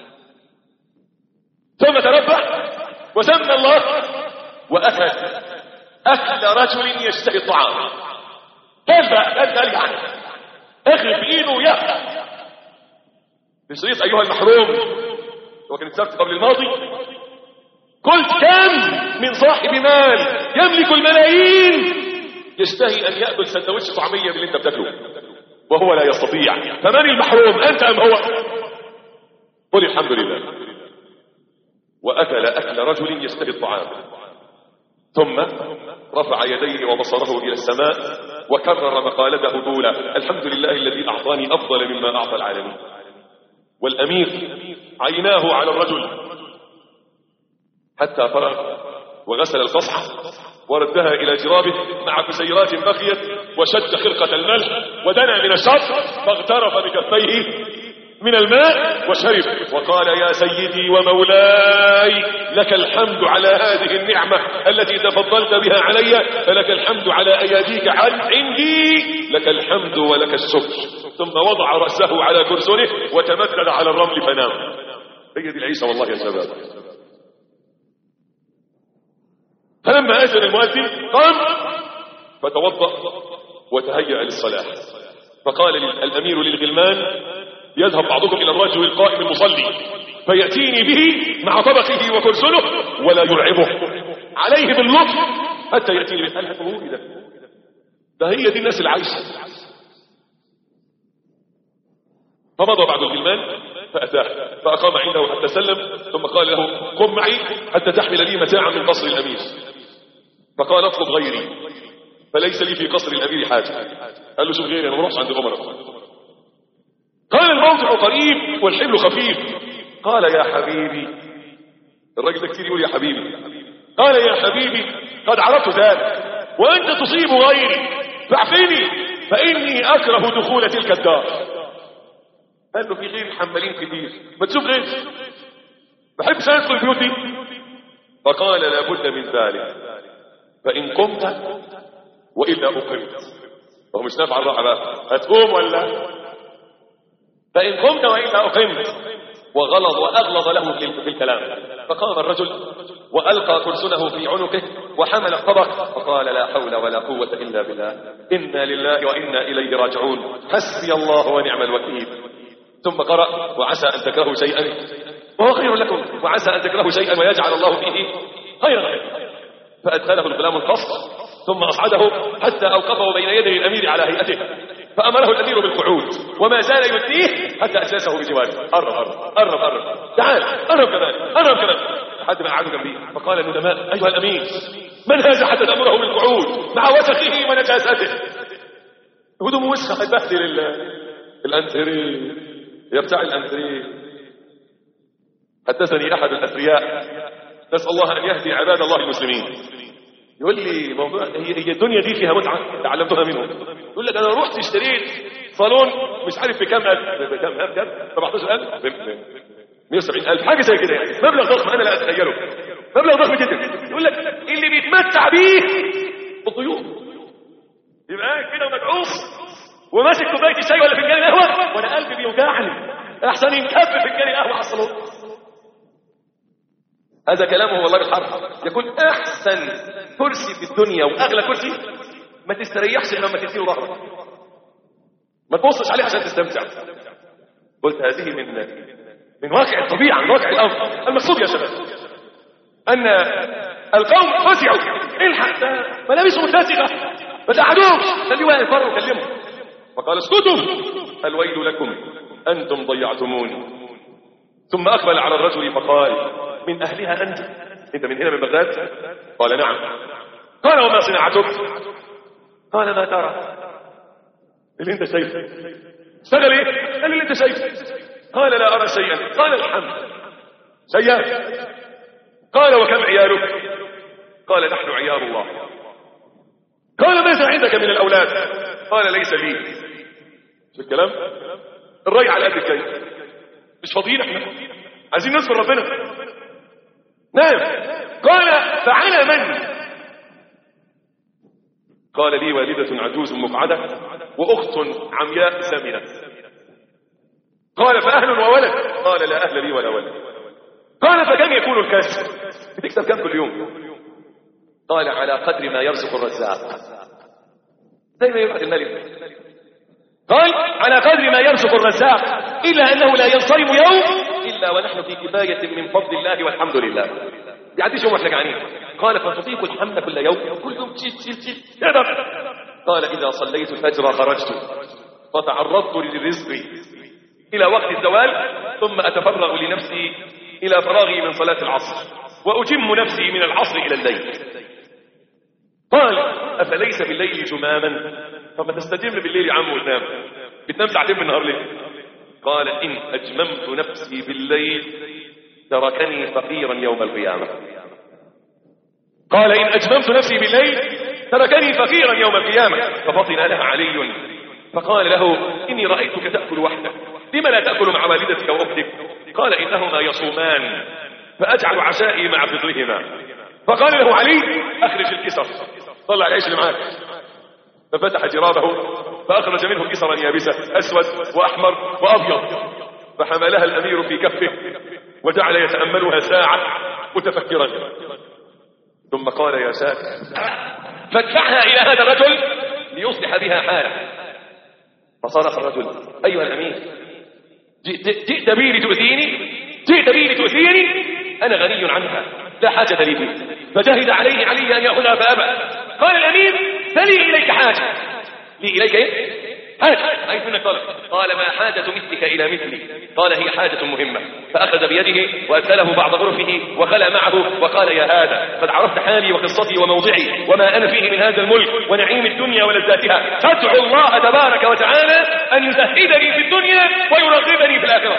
S2: ثم تربع وسمى الله وأكل أكل رجل يشتهي الطعام. قال يعني أخي في إيده يأكل بشريط أيها المحروم، وكان السبت قبل الماضي قلت كم من صاحب مال يملك الملايين يشتهي أن يأكل سندوتش طعمية من اللي انت بتاكله وهو لا يستطيع، فمن المحروم أنت أم هو؟ قل الحمد لله. وأكل أكل رجل يشتهي الطعام ثم رفع يديه وبصره إلى السماء وكرر مقالته طولا الحمد لله الذي أعطاني أفضل مما أعطى العالمين. والأمير عيناه على الرجل حتى فرغ وغسل القصعة وردها إلى جرابه مع كسيرات بقيت وشد خرقة الملح ودنا من الشط فاغترف بكفيه من الماء وشرب وقال يا سيدي ومولاي لك الحمد على هذه النعمة التي تفضلت بها علي، فلك الحمد على أياديك عندي، لك الحمد ولك الشكر. ثم وضع رأسه على كرسونه وتمدد على الرمل فنام. هي دي العيشة والله يا شباب. فلما أذن المؤذن قام فتوضأ وتهيأ للصلاة، فقال الأمير للغلمان يذهب بعضكم إلى الرجل القائم المصلي فيأتيني به مع طبقه وكرسله ولا يرعبه عليه باللطف حتى يأتيني به. قال هو ده هي دي الناس العايشة. فمضى بعض الغلمان فأتاه فأقام عنده حتى سلم ثم قال له قم معي حتى تحمل لي متاعا من قصر الأمير. فقال اطلب غيري فليس لي في قصر الامير حاجه. قال له شوف غيري، انا ما اروحش عند الامراء. قال الموضع قريب والحبل خفيف. قال يا حبيبي، الراجل ده كتير يقول يا حبيبي. قال يا حبيبي قد عرفت ذلك وانت تصيب غيري فاعفني فاني اكره دخول تلك الدار. قال له في غير حمالين كتير، ما تشوف غير، بحب ادخل البيوت دي. فقال لابد من ذلك، فان قمت والا اقمت. وهو مش نافع الراحه بقى، هتقوم ولا؟ فان قمت والا اقمت. وغلظ واغلظ له في الكلام. فقام الرجل والقى كرسنه في عنقه وحمل الطبق فقال لا حول ولا قوه الا بالله، انا لله وانا اليه راجعون، حسبي الله ونعم الوكيل. ثم قرأ وعسى ان تكرهوا شيئا وهو خير لكم وعسى ان تكرهوا شيئا ويجعل الله فيه خيرا. فادخله الغلام القصر ثم اصعده حتى اوقفه بين يدي الامير على هيئته، فامره الامير بالقعود وما زال يثنيه حتى اجلسه بجواره. قرب تعال، قرب كمان لحد ما قعدوا جنبيه. فقال الندماء ايها الامير من هذا حتى تامره بالقعود مع وسخه ونجاسته؟ هدومه وسخه هيبهدل الانتريه يا بتاع الانتريه. حدثني احد الاثرياء نسال الله ان يهدي عباد الله المسلمين، يقول لي موضوع هي الدنيا دي فيها متعه تعلمتها منه. يقول لك انا رحت اشتريت صالون مش عارف بكام 17000 170,000 حاجه زي كده، يعني مبلغ ضخم انا لا اتخيله، مبلغ ضخم جدا. يقول لك اللي بيتمتع بيه الضيوف، يبقى قاعد كده ومدعوس وماسك كوبايه الشاي ولا فنجان القهوه وانا قلبي بيوجعني احسن ينكب فنجان القهوه على الصالون. هذا كلامه والله بالحرف. يكون احسن كرسي في الدنيا واغلى كرسي ما تستريحش الا لما تديله ظهرك، ما تبصش عليه عشان تستمتع. قلت هذه من واقع الطبيعه، من واقع الامر. المقصود يا شباب ان القوم فزعوا، الحق ملابسه متسخه ما تقعدوش، خليه واقف بره وكلمه. فقال اسكتوا الويل لكم انتم ضيعتموني. ثم اقبل على الرجل فقال من اهلها انت من هنا من بغداد؟ قال نعم. قال وما صناعتك؟ قال ما ترى؟ اللي انت شايفه. اشتغل ايه؟ قال اللي انت شايفه. قال لا ارى شيئا. قال الحمد شيئا. قال وكم عيالك؟ قال نحن عيال الله. قال ماذا عندك من الاولاد؟ قال ليس لي. شو الكلام؟ الرأي على قد الكيف، مش فاضيين احنا، عايزين نذكر ربنا. نعم. قال فعلى من؟ قال لي والدة عجوز مقعدة وأخت عمياء سمنة. قال فأهل وولد؟ قال لا أهل لي ولا ولد. قال فكم يكون الكسب؟ بتكسب كم كل يوم؟ قال على قدر ما يرزق الرزاق، زي ما يبعث الملك. قال على قدر ما يرزق الرزاق إلا أنه لا ينصرم يوم إلا ونحن في كفاية من فضل الله والحمد لله. يعديش يوم واحنا جعانين. قال فتطيق الحمد كل يوم؟ كل يوم تشيل تقدر. قال إذا صليت الفجر خرجت فتعرضت للرزق إلى وقت الزوال ثم أتفرغ لنفسي إلى فراغي من صلاة العصر وأتم نفسي من العصر إلى الليل. قال أفليس بالليل جماما؟ فما تستجم بالليل يا عم وتنام، بتنام ساعتين بالنهار ليه؟ قال إن أجممت نفسي بالليل تركني فقيرا يوم القيامة. قال إن أجممت نفسي بالليل تركني فقيرا يوم القيامة. ففطن لها علي فقال له إني رأيتك تأكل وحدك، لما لا تأكل مع والدتك وأختك؟ قال إنهما يصومان فأجعل عشائي مع فطرهما. فقال له علي أخرج الكسر، طلع العيش اللي معاك. ففتح جرابه فأخرج منه كسرا يابسا أسود وأحمر وأبيض، فحملها الأمير في كفه وجعل يتأملها ساعة متفكرا، ثم قال يا ساتر فادفعها إلى هذا الرجل ليصلح بها حاله. فصرخ الرجل أيها الأمير جئت بي لتؤذيني؟ أنا غني عنها لا حاجة لي به. فجهد عليه علي أن يأخذها فأبى. قال الأمير فلي إليك حاجة. لي إليك إيه؟ عايز منك طلب. قال ما حاجة مثلك إلى مثلي؟ قال هي حاجة مهمة. فأخذ بيده وأدخله بعض غرفه وخلى معه وقال يا هذا قد عرفت حالي وقصتي وموضعي وما أنا فيه من هذا الملك ونعيم الدنيا ولذاتها، فادعو الله تبارك وتعالى أن يزهدني في الدنيا ويرغبني في الآخرة.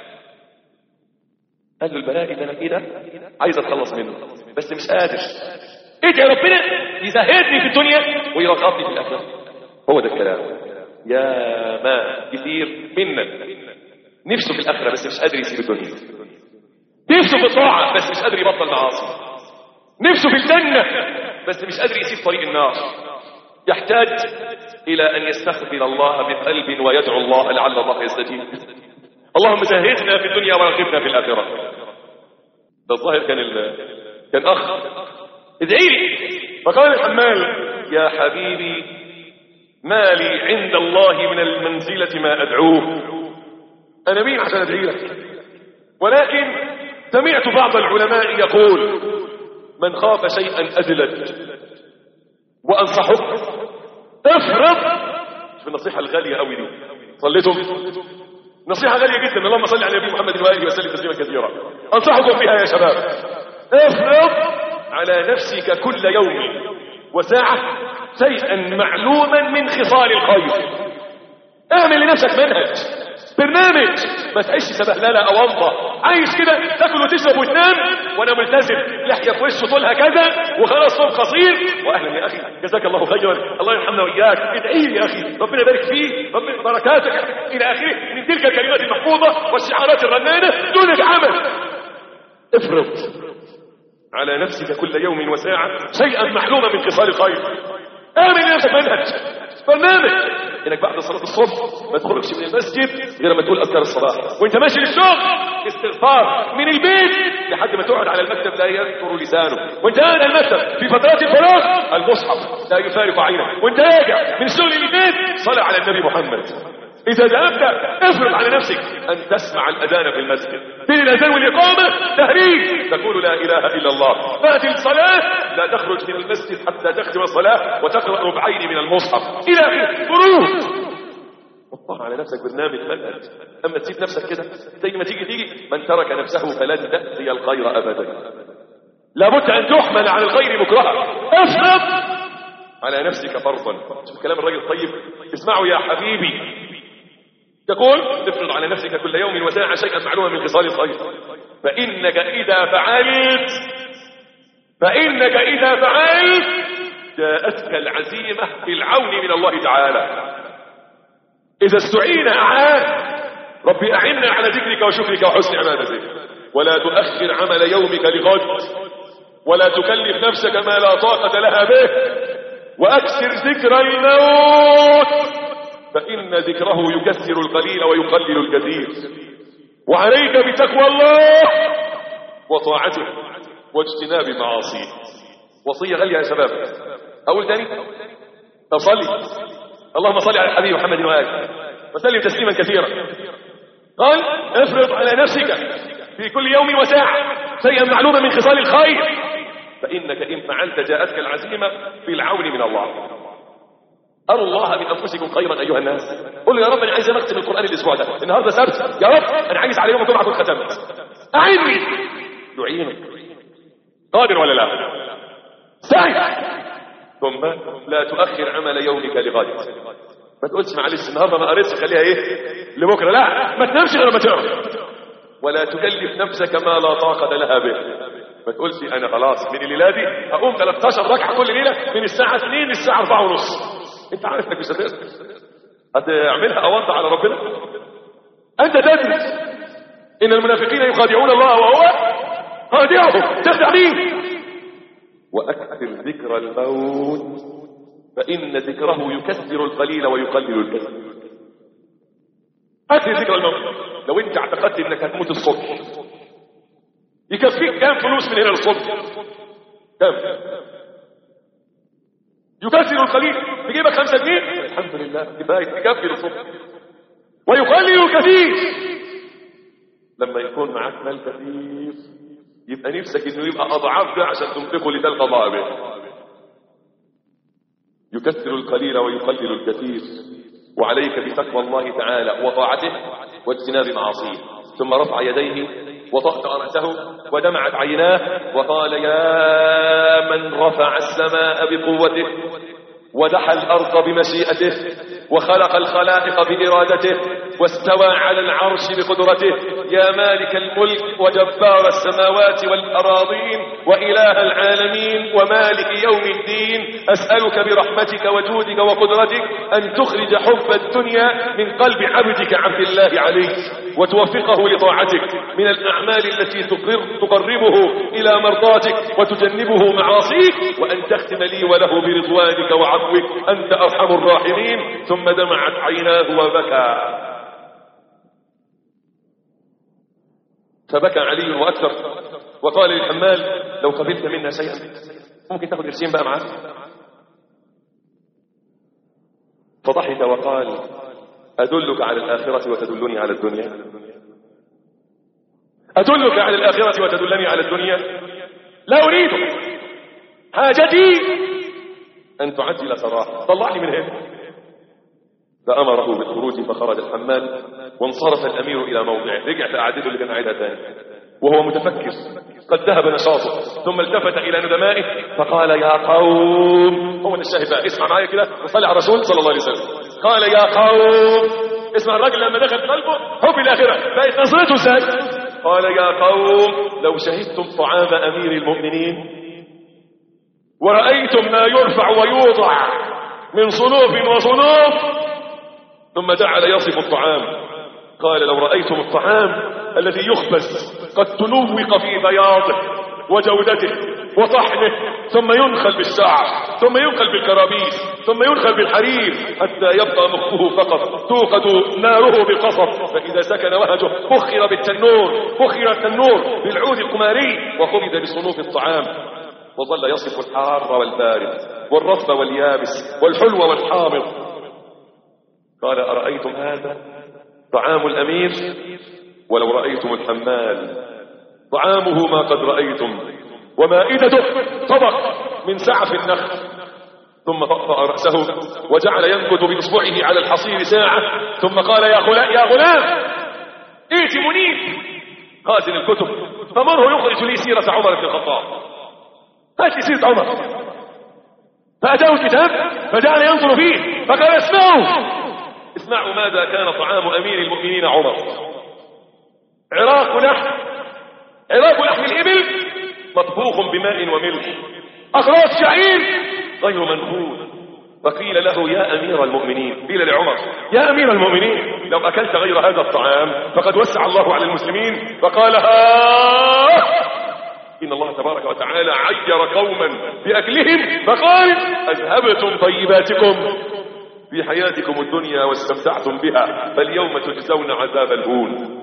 S2: قال له البلاء اللي أنا فيه ده عايز أتخلص منه بس مش قادر. ادعي ربنا يزهدني في الدنيا ويرغبني في الآخرة. هو ده الكلام. يا ما كثير منا نفسه في الآخرة بس مش قادر يسيب الدنيا، نفسه في الطاعة بس مش قادر يبطل معاصي، نفسه في الجنة بس مش قادر يسيب طريق النار. يحتاج إلى أن يستغفر الله بقلب ويدعو الله لعل الله يستجيب. اللهم زهدنا في الدنيا ورغبنا في الآخرة. ده الظاهر كان أخ ادعي لي. فقال الحمال يا حبيبي ما لي عند الله من المنزلة ما أدعوه، أنا مين عشان أدعي لك؟ ولكن سمعت بعض العلماء يقول من خاف شيئا أدلج وأنصحك افرض. شوف النصيحة الغالية قوي دي، صليتم؟ نصيحة غالية جدا. اللهم صل على النبي محمد وآله وسلم تسليما كثيرا. أنصحكم بها يا شباب. افرض على نفسك كل يوم وساعة شيئا معلوما من خصال الخير. اعمل لنفسك منهج، برنامج، ما تعيش سبهلله او انطه عايش كده تاكل وتشرب وتنام وانا ملتزم، لحيه في وشه طولها كذا وخلاص صوم قصير. واهلا يا اخي جزاك الله خيرا، الله يرحمنا واياك، ادعي لي يا اخي ربنا يبارك فيه، ربنا بركاتك الى اخره من تلك الكلمات المحفوظه والشعارات الرنانه دونك عمل. افرض على نفسك كل يوم وساعه شيئا معلوما من خصال الخير. اعمل لنفسك منهج، برنامج، انك بعد صلاة الصبح ما تخرجش من المسجد غير ما تقول اذكار الصباح، وانت ماشي للشغل استغفار من البيت لحد ما تقعد على المكتب لا يذكر لسانه، وانت قاعد على المكتب في فترات الفراغ المصحف لا يفارق عينك، وانت راجع من الشغل للبيت صلاه على النبي محمد. إذا ذهبت افرض على نفسك أن تسمع الأذان في المسجد، بين الأذان والإقامة تهريج تقول لا إله إلا الله. فأتي الصلاة لا تخرج من المسجد حتى تختم الصلاة وتقرأ ربعين من المصحف إلى آخره. فروض وضع على نفسك برنامج منهج. أما تسيب نفسك كده زي ما تيجي من ترك نفسه فلن تأتي الخير أبدا. لابد أن تحمل على الخير مكرها. افرض على نفسك فرضا. شوف كلام الرجل الطيب، اسمعوا يا حبيبي. تقول افرض على نفسك كل يوم وساعة شيئا معلوما من خصال الخير، فإنك إذا فعلت جاءتك العزيمة بالعون من الله تعالى. إذا استعين أعان. ربي أعنا على ذكرك وشكرك وحسن عبادتك. ولا تؤخر عمل يومك لغد، ولا تكلف نفسك ما لا طاقة لها به، وأكثر ذكر الموت فإن ذكره يكثر القليل ويقلل الكثير. وعليك بتقوى الله وطاعته واجتناب معاصيه. وصية غالية يا شباب. أقول تاني؟ طب صلي. اللهم صل على الحبيب محمد وآله وسلم تسليما كثيرا. قال افرض على نفسك في كل يوم وساعة شيئا معلوما من خصال الخير، فإنك إن فعلت جاءتك العزيمة بالعون من الله. أروا الله من أنفسكم خيرا أيها الناس. قل يا رب أنا عايز أختم القرآن الأسبوع ده، النهارده سبت، يا رب أنا عايز على يوم الجمعة أكون ختمت. أعني يعينك. قادر ولا لا؟ سعي. ثم لا تؤخر عمل يومك لغد. ما تقولش معلش النهارده ما قريتش خليها ايه لبكره، لا، ما تنامش غير ما تقرا. ولا تكلف نفسك ما لا طاقة لها به. ما تقولش انا خلاص من الليله دي هقوم 13 ركعه كل ليله من الساعه 2 للساعه 4:30. انت عارف انك مش هتقدر. هتعملها اوضع على ربنا. انت تدري ان المنافقين يخادعون الله وهو خادعهم. تخدع مين؟ واكثر ذكر الموت فان ذكره يكثر القليل ويقلل الكثير. اكثر ذكر الموت. لو انت اعتقدت انك هتموت الصبح يكفيك كام فلوس من هنا للصبح؟ كام؟ يكثر القليل. تجيبك 5 جنيه الحمد لله كفايه تكفي للصبح. ويقلل الكثير. لما يكون معاك مال كثير يبقى نفسك انه يبقى اضعاف ده عشان تنفقه لتلقى ضابه. يكثر القليل ويقلل الكثير. وعليك بتقوى الله تعالى وطاعته واجتناب معاصيه. ثم رفع يديه وطأطأ رأسه ودمعت عيناه وقال: يا من رفع السماء بقوته ودحى الأرض بمشيئته وخلق الخلائق بإرادته واستوى على العرش بقدرته، يا مالك الملك وجبار السماوات والأراضين وإله العالمين ومالك يوم الدين، أسألك برحمتك وجودك وقدرتك أن تخرج حب الدنيا من قلب عبدك عبد الله عليك وتوفقه لطاعتك من الأعمال التي تقربه إلى مرضاتك وتجنبه معاصيك، وأن تختم لي وله برضوانك وعفوك، أنت أرحم الراحمين. ثم دمعت عيناه وبكى، فبكى علي وأكثر وقال للحمال: لو قبلت منا شيئا ممكن تاخذ قرشين بقى معاك. فضحك وقال: أدلك على الآخرة وتدلني على الدنيا؟ أدلك على الآخرة وتدلني على الدنيا؟ لا أريد، حاجتي أن تعجل سراحا، طلعني من هنا. فأمره بالخروج فخرج الحمال وانصرف الأمير إلى موضعه، رجع في قعدته اللي كان قاعدها تاني وهو متفكر قد ذهب نشاطه. ثم التفت إلى ندمائه فقال: يا قوم، هو الشاهد بقى، اسمع معايا كده وصلي على الرسول صلى الله عليه وسلم. قال: يا قوم، اسمع الرجل لما دخل قلبه حب الآخرة بقت نظرته ازاي. قال: يا قوم، لو شهدتم طعام أمير المؤمنين ورأيتم ما يرفع ويوضع من صنوف وصنوف، ثم جعل يصف الطعام. قال: لو رأيتم الطعام الذي يخبز قد تنوق في بياضه وجودته وطحنه، ثم ينخل بالشعر، ثم ينخل بالكرابيس، ثم ينخل بالحرير، حتى يبقى مخه فقط توقد ناره بالقصب، فإذا سكن وهجه بخر التنور بالعود القماري وخبز بصنوف الطعام. وظل يصف الحار والبارد والرطب واليابس والحلو والحامض. قال: أرأيتم هذا طعام الأمير؟ ولو رأيتم الحمال طعامه ما قد رأيتم، ومائدته طبق من سعف النخل. ثم طأطأ رأسه وجعل ينكت بإصبعه على الحصير ساعة، ثم قال: يا غلام، ائت منيب خازن الكتب فمره يخرج لي سيرة عمر بن الخطاب. هات لي سيرة عمر. فأتاه الكتاب فجعل ينظر فيه فقال: اسمعوا ماذا كان طعام أمير المؤمنين عمر: عراق لحم الإبل مطبوخ بماء وملح، أقراص شعير غير منخول. فقيل له: يا أمير المؤمنين، قيل لعمر: يا أمير المؤمنين، لو أكلت غير هذا الطعام فقد وسع الله على المسلمين. فقال: إن الله تبارك وتعالى عير قوما بأكلهم فقال: أذهبتم طيباتكم في حياتكم الدنيا واستمتعتم بها، فاليوم تجزون عذاب الهون.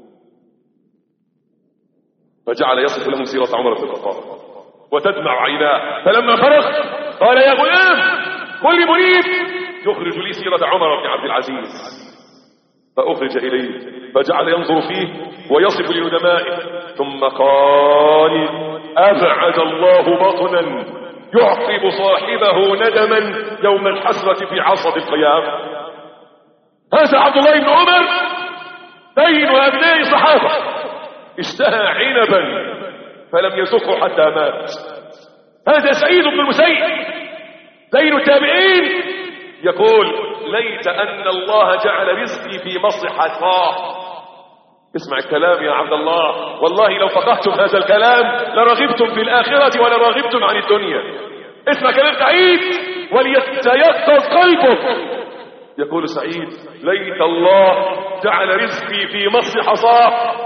S2: فجعل يصف لهم سيرة عمر بن الخطاب وتدمع عيناه. فلما فرغ قال: يا غلام، كل منيب يخرج لي سيرة عمر بن عبد العزيز. فأخرج إليه فجعل ينظر فيه ويصف لندمائه، ثم قال: أبعد الله بطنا يعقب صاحبه ندما يوم الحسرة في عصب القيام. هذا عبد الله بن عمر بين أبناء الصحابة اشتهى عنبا فلم يذقه حتى مات. هذا سعيد بن المسيب زين التابعين يقول: ليت أن الله جعل رزقي في مصلحة الله. اسمع الكلام يا عبد الله، والله لو فقهتم هذا الكلام لرغبتم في الآخرة ولا رغبتم عن الدنيا. اسمع كلام سعيد وليتيقظ قلبك. يقول سعيد: ليت الله جعل رزقي في مص حصاه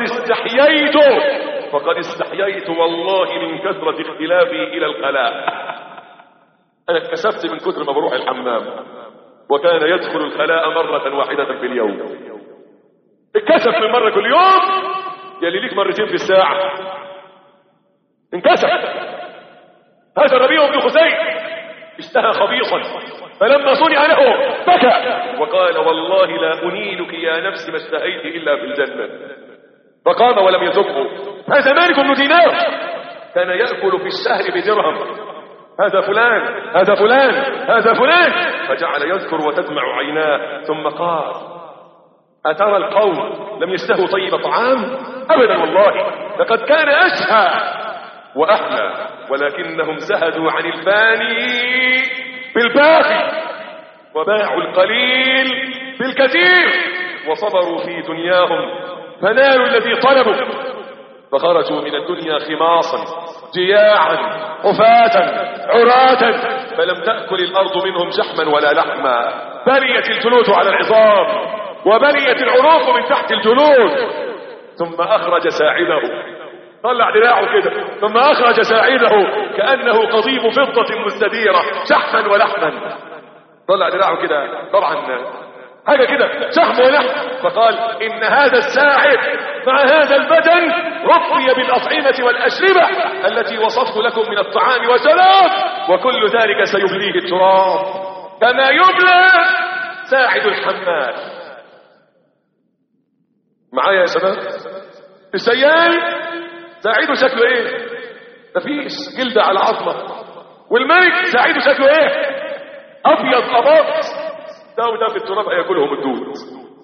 S2: فقد استحييت والله من كثرة اختلافي إلى الخلاء. أنا اتكسفت من كثر ما بروح الحمام، وكان يدخل الخلاء مرة واحدة في اليوم. اتكسف من مرة كل يوم، يلي ليك مرتين في الساعة. انكسف. هذا الربيع بن خزيم اشتهى خبيصا فلما صنع له بكى وقال: والله لا أنيلك يا نفس ما اشتهيت إلا في الجنة. فقام ولم يذقه. هذا مالك بن دينار كان يأكل في الشهر بدرهم هذا فلان هذا فلان هذا فلان، فجعل يذكر وتدمع عيناه، ثم قال: أترى القوم لم يستهوا طيب طعام؟ أبدا والله، لقد كان أشهى وأحلى، ولكنهم زهدوا عن الفاني بالباقي، وباعوا القليل بالكثير، وصبروا في دنياهم فنالوا الذي طلبوا، فخرجوا من الدنيا خماصا جياعا حفاة عراة، فلم تأكل الأرض منهم شحما ولا لحما، بليت الجلود على العظام وبليت العروق من تحت الجلود. ثم أخرج ساعده، طلع دراعه كده، ثم أخرج ساعده كأنه قضيب فضة مستديرة شحما ولحما، طلع دراعه كده طبعا حاجة كده شحم ولحم، فقال: إن هذا الساعد مع هذا البدن رفي بالأطعمة والأشربة التي وصفت لكم من الطعام والشراب، وكل ذلك سيبليه التراب كما يبلى ساعد الحمال. معايا يا شباب؟ السيال ساعده شكله ايه؟ مفيش جلد على عظمه. والملك ساعده شكله ايه؟ ابيض اباط، ده وده في التراب هياكلهم الدود.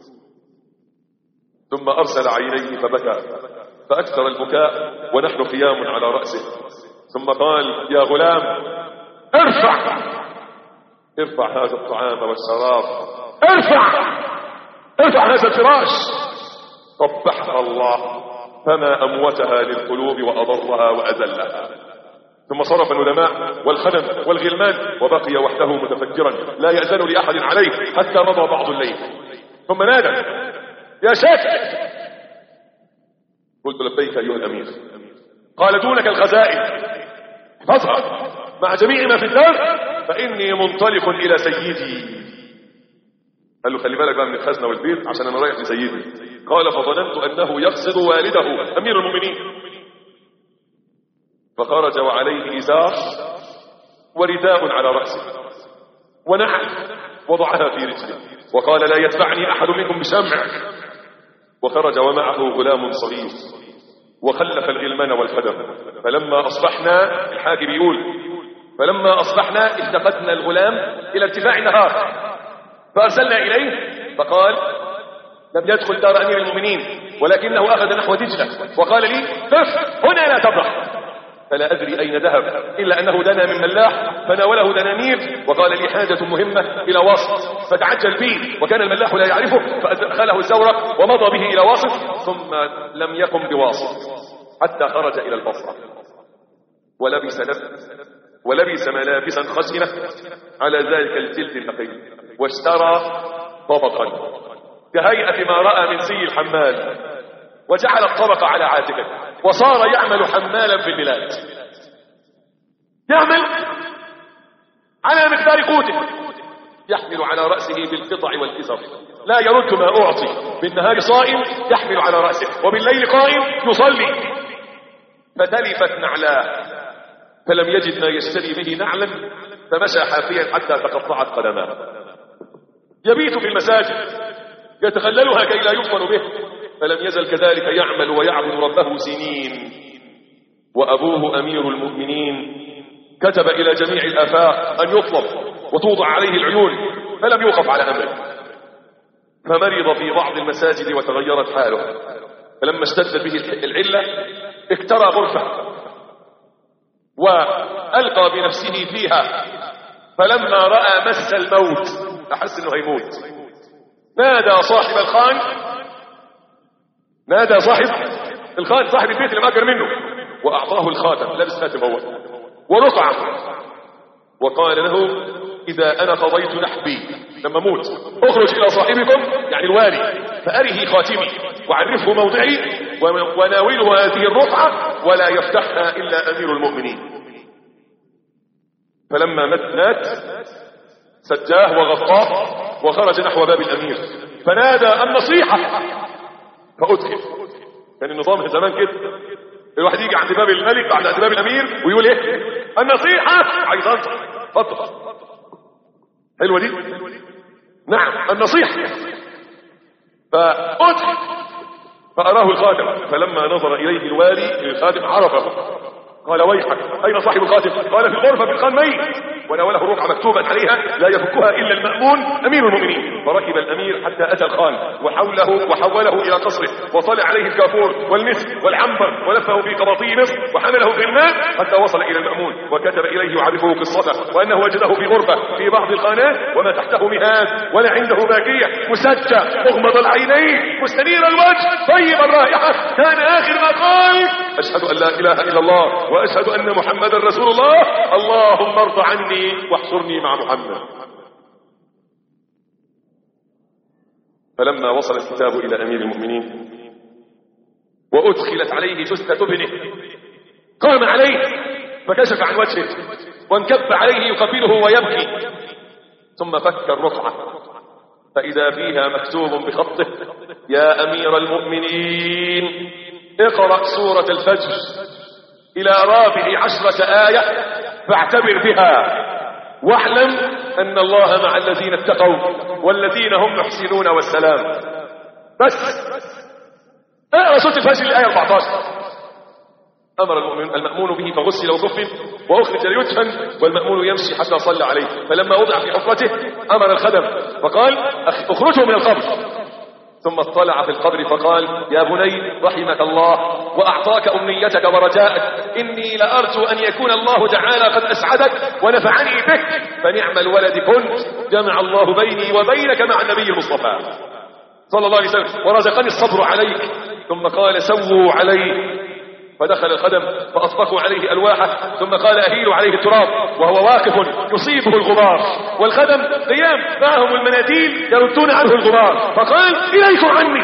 S2: ثم ارسل عينيه فبكى، فاكثر البكاء ونحن قيام على راسه، ثم قال: يا غلام ارفع هذا الطعام والشراب، ارفع هذا الفراش. قبحها الله فما أموتها للقلوب وأضرها وأذلها. ثم صرف الندماء والخدم والغلمان، وبقي وحده متفكرا لا يأذن لأحد عليه حتى مضى بعض الليل. ثم نادى: يا شيخ. قلت: لبيك أيها الأمير. قال: دونك الخزائن، احفظها مع جميع ما في الدار، فإني منطلق إلى سيدي. قال له: خلي بالك بقى من الخزنة والبيت عشان أنا رايح لسيدي. قال: فظننت أنه يقصد والده أمير المؤمنين. فخرج وعليه إزار ورداء على رأسه ونعل وضعها في رجله، وقال: لا يتبعني أحد منكم بشمع. وخرج ومعه غلام صغير وخلف الغلمان والخدم. فلما أصبحنا، الحاكم بيقول: فلما أصبحنا التقتنا الغلام إلى ارتفاع النهار، فأرسلنا إليه فقال: لم يدخل دار أمير المؤمنين، ولكنه أخذ نحو دجلة وقال لي: قف هنا لا تبرح. فلا أدري أين ذهب، إلا أنه دنا من ملاح فناوله دنانير وقال لي: حاجة مهمة إلى واسط، فتعجل به. وكان الملاح لا يعرفه، فأدخله الزورق ومضى به إلى واسط، ثم لم يقم بواسط حتى خرج إلى البصرة، ولبس ملابسا خشنة على ذلك الجلد النقي، واشترى طبقا كهيئة ما رأى من سي الحمال، وجعل الطبق على عاتقه، وصار يعمل حمالا في البلاد، يعمل على مقدار قوته، يحمل على رأسه بالقطع والكسر، لا يرد ما أعطي. بالنهار صائم يحمل على رأسه، وبالليل قائم يصلي. فتلفت نعلاه فلم يجد ما يشتري به نعلا، فمشى حافيا حتى تقطعت قدماه. يبيت في المساجد يتخللها كي لا يفطن به، فلم يزل كذلك يعمل ويعبد ربه سنين. وأبوه أمير المؤمنين كتب إلى جميع الآفاق أن يطلب وتوضع عليه العيون، فلم يوقف على أمره. فمرض في بعض المساجد وتغيرت حاله، فلما اشتدت به العلة اكترى غرفة وألقى بنفسه فيها، فلما رأى مس الموت أحس أنه هيموت، نادى صاحب الخان، نادى صاحب الخان صاحب البيت اللي مأجر منه، وأعطاه الخاتم، لابس خاتم هو ورقعة، وقال له: إذا أنا قضيت نحبي لما موت اخرج إلى صاحبكم يعني الوالي فأره خاتمي وعرفه موضعي وناوله هذه الرقعة ولا يفتحها إلا أمير المؤمنين. فلما مات سجاه وغطاه وخرج نحو باب الأمير، فنادى: النصيحة، فأدخل. كان النظام زمان كده، الواحد يجي عند باب الملك عند باب الأمير ويقول ايه؟ النصيحة، عايز انصح، اتفضل. حلوة دي؟ نعم، النصيحة. فأدخل فأراه الخاتم، فلما نظر إليه الوالي الخاتم عرفه، قال ويحك أين صاحب القاتل؟ قال في الغرفة في الخان ميت وناوله رقعة مكتوبا عليها لا يفكها إلا المأمون أمير المؤمنين. فركب الأمير حتى أتى الخان وحوله إلى قصره وطلع عليه الكافور والمسك والعنبر ولفه في قباطي مصر وحمله في الماء حتى وصل إلى المأمون وكتب إليه يعرفه قصته وأنه وجده في غرفة في بعض الخانات وما تحته مهاد ولا عنده باكية مسجى مغمض العينين مستنير الوجه طيب الرائحة. كان آخر ما قال أشهد أن لا إله إلا الله وأشهد أن محمد رسول الله اللهم ارض عني واحشرني مع محمد. فلما وصل الكتاب إلى أمير المؤمنين وأدخلت عليه جثة ابنه قام عليه فكشف عن وجهه وانكب عليه يقبله ويبكي ثم فك الرقعة فإذا فيها مكتوب بخطه يا أمير المؤمنين اقرأ سورة الفجر إلى رابع 10 آية فاعتبر بها واعلم أن الله مع الذين اتقوا والذين هم محسنون والسلام. بس اقرأ سورة الفجر الآية 14. أمر المأمون به فغسل وكفن وأخرج ليدفن والمأمون يمشي حتى صلى عليه. فلما وضع في حفرته أمر الخدم فقال اخرجه من القبر ثم اطلع في القبر فقال يا بني رحمك الله وأعطاك أمنيتك ورجاءك إني لأرجو أن يكون الله تعالى قد أسعدك ونفعني بك فنعم الولد كنت جمع الله بيني وبينك مع النبي المصطفى صلى الله عليه وسلم ورزقني الصبر عليك. ثم قال سووا عليه فدخل الخدم فأطبقوا عليه ألواحه ثم قال أهيلوا عليه التراب وهو واقف يصيبه الغبار والخدم قيام معهم المناديل يردون عنه الغبار فقال إليكم عني.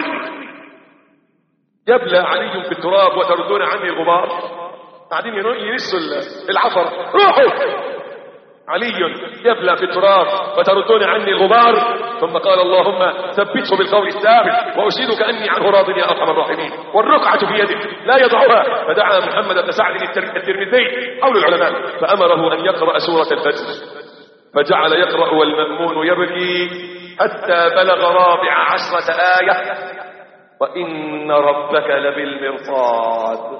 S2: يبلى علي في التراب وتردون عني الغبار بعدين ينسوا العفر روحوا. علي يبلى في التراب وتردون عني الغبار ثم قال اللهم ثبته بالقول الثابت وأشهدك أني عنه راض يا أرحم الراحمين والرقعة في يده لا يضعها. فدعا محمد بن سعد الترمذي حول العلماء فأمره أن يقرأ سورة الفجر فجعل يقرأ والمأمون يبكي حتى بلغ رابع 10 آية وإن ربك لبالمرصاد.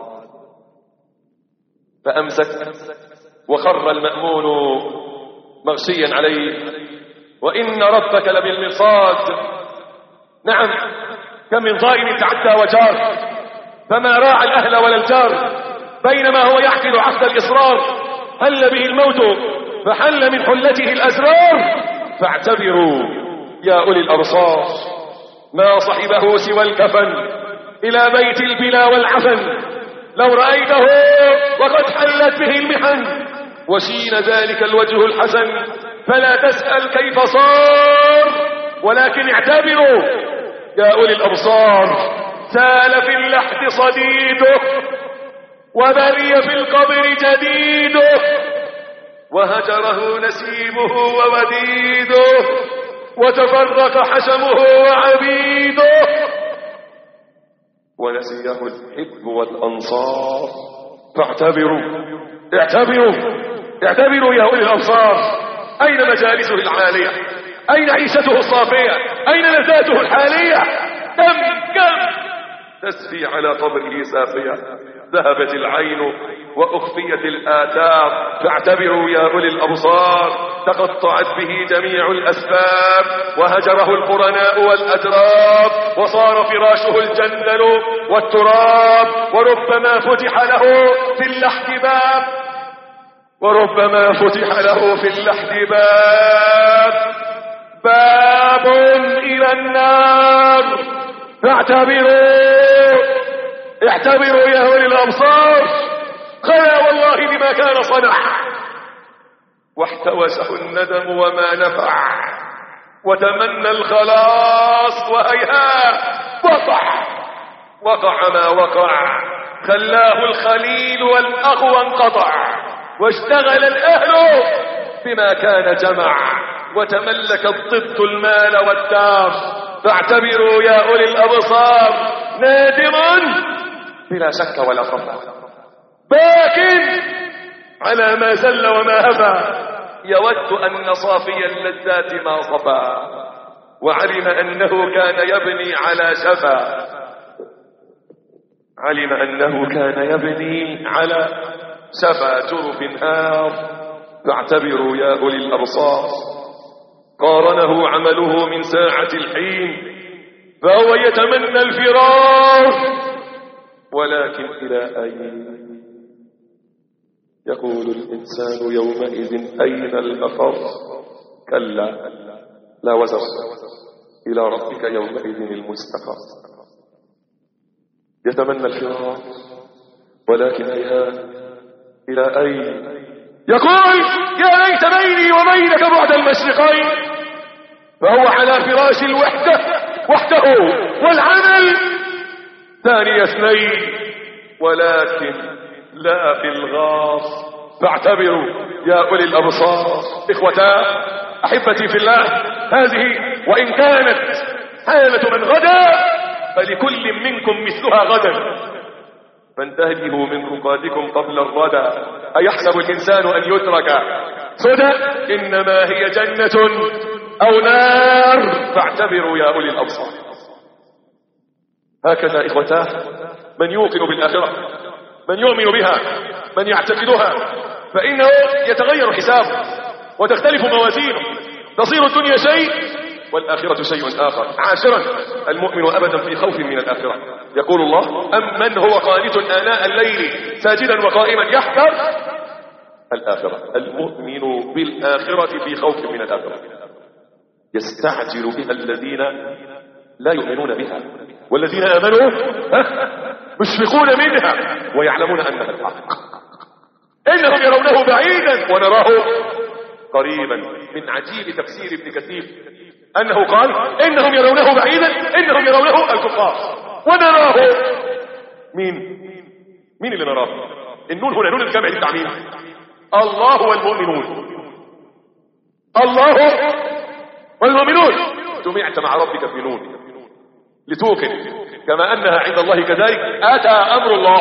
S2: فأمسك وخر المأمون مغشيا عليه وإن ربك لبالمرصاد. نعم كم من ظالم تعدى وجار فما راعى الأهل ولا الجار بينما هو يعقد عقد الإصرار هل به الموت فحل من حلته الأسرار. فاعتبروا يا أولي الأبصار ما صحبه سوى الكفن إلى بيت البلا والعفن لو رأيته وقد حلت به المحن وشين ذلك الوجه الحسن فلا تسأل كيف صار ولكن اعتبروا يا أولي الأبصار سال في اللحد صديده وبري في القبر جديده وهجره نسيمه ووديده وتفرق حشمه وعبيده ونسيه الحب والأنصار. فاعتبروا اعتبروا يا أولي الأبصار أين مجالسه العالية أين عيشته الصافية أين لذاته الحالية كم تسفي على قبره سافية ذهبت العين وأخفيت الآثار. فاعتبروا يا أولي الأبصار تقطعت به جميع الأسباب وهجره القرناء والأتراب وصار فراشه الجندل والتراب وربما فتح له في اللحد باب إلى النار. اعتبروا يا أولي الأبصار خلا والله بما كان صنع واحتوسه الندم وما نفع وتمنى الخلاص وهيهات وقع ما وقع خلاه الخليل والأخ وانقطع واشتغل الأهل بما كان جمع وتملك الضد المال والدار. فاعتبروا يا أولي الأبصار نادم بلا شك ولا خفا باك على ما زل وما هفى يود أن صافي اللذات ما صفى وعلم أنه كان يبني على شفا شفا جرف هار فاعتبروا يا أولي الأبصار. قارنه عمله من ساعة الحين فهو يتمنى الفرار، ولكن إلى أين؟ يقول الإنسان يومئذ أين المفر؟ كلا لا وزر، إلى ربك يومئذ المستقر. يتمنى الفرار ولكن إلى أين؟ يقول يا ليت بيني وبينك بعد المشرقين، فهو على فراش الوحدة وحده والعمل ثاني اثنين، ولكن لا في الغاص. فاعتبروا يا أولي الأبصار. إخوتا أحبتي في الله، هذه وإن كانت حالة من غدا فلكل منكم مثلها غدا، فانتهجوا من رقادكم قبل الردى. أيحسب الإنسان أن يترك سدى؟ إنما هي جنة أو نار، فاعتبروا يا أولي الأبصار. هكذا إخوتاه من يوقن بالآخرة، من يؤمن بها، من يعتقدها، فإنه يتغير حسابه وتختلف موازينه، تصير الدنيا شيء والآخرة شيء آخر. عاشرا المؤمن أبدا في خوف من الآخرة. يقول الله أمن هو قانت آناء الليل ساجدا وقائما يحذر الآخرة. المؤمن بالآخرة في خوف من الآخرة، يستعجل بها الذين لا يؤمنون بها، والذين آمنوا مشفقون منها ويعلمون أنها الحق. إنهم يرونه بعيدا ونراه قريبا. من عجيب تفسير ابن كثير أنه قال إنهم يرونه بعيدا، إنهم يرونه الكفار، ونراه مين اللي نراه؟ النون هنا نون الجمع للتعميم. الله والمؤمنون، الله والمؤمنون جمعت مع ربك في نون لتوقن كما أنها عند الله كذلك. أتى أمر الله،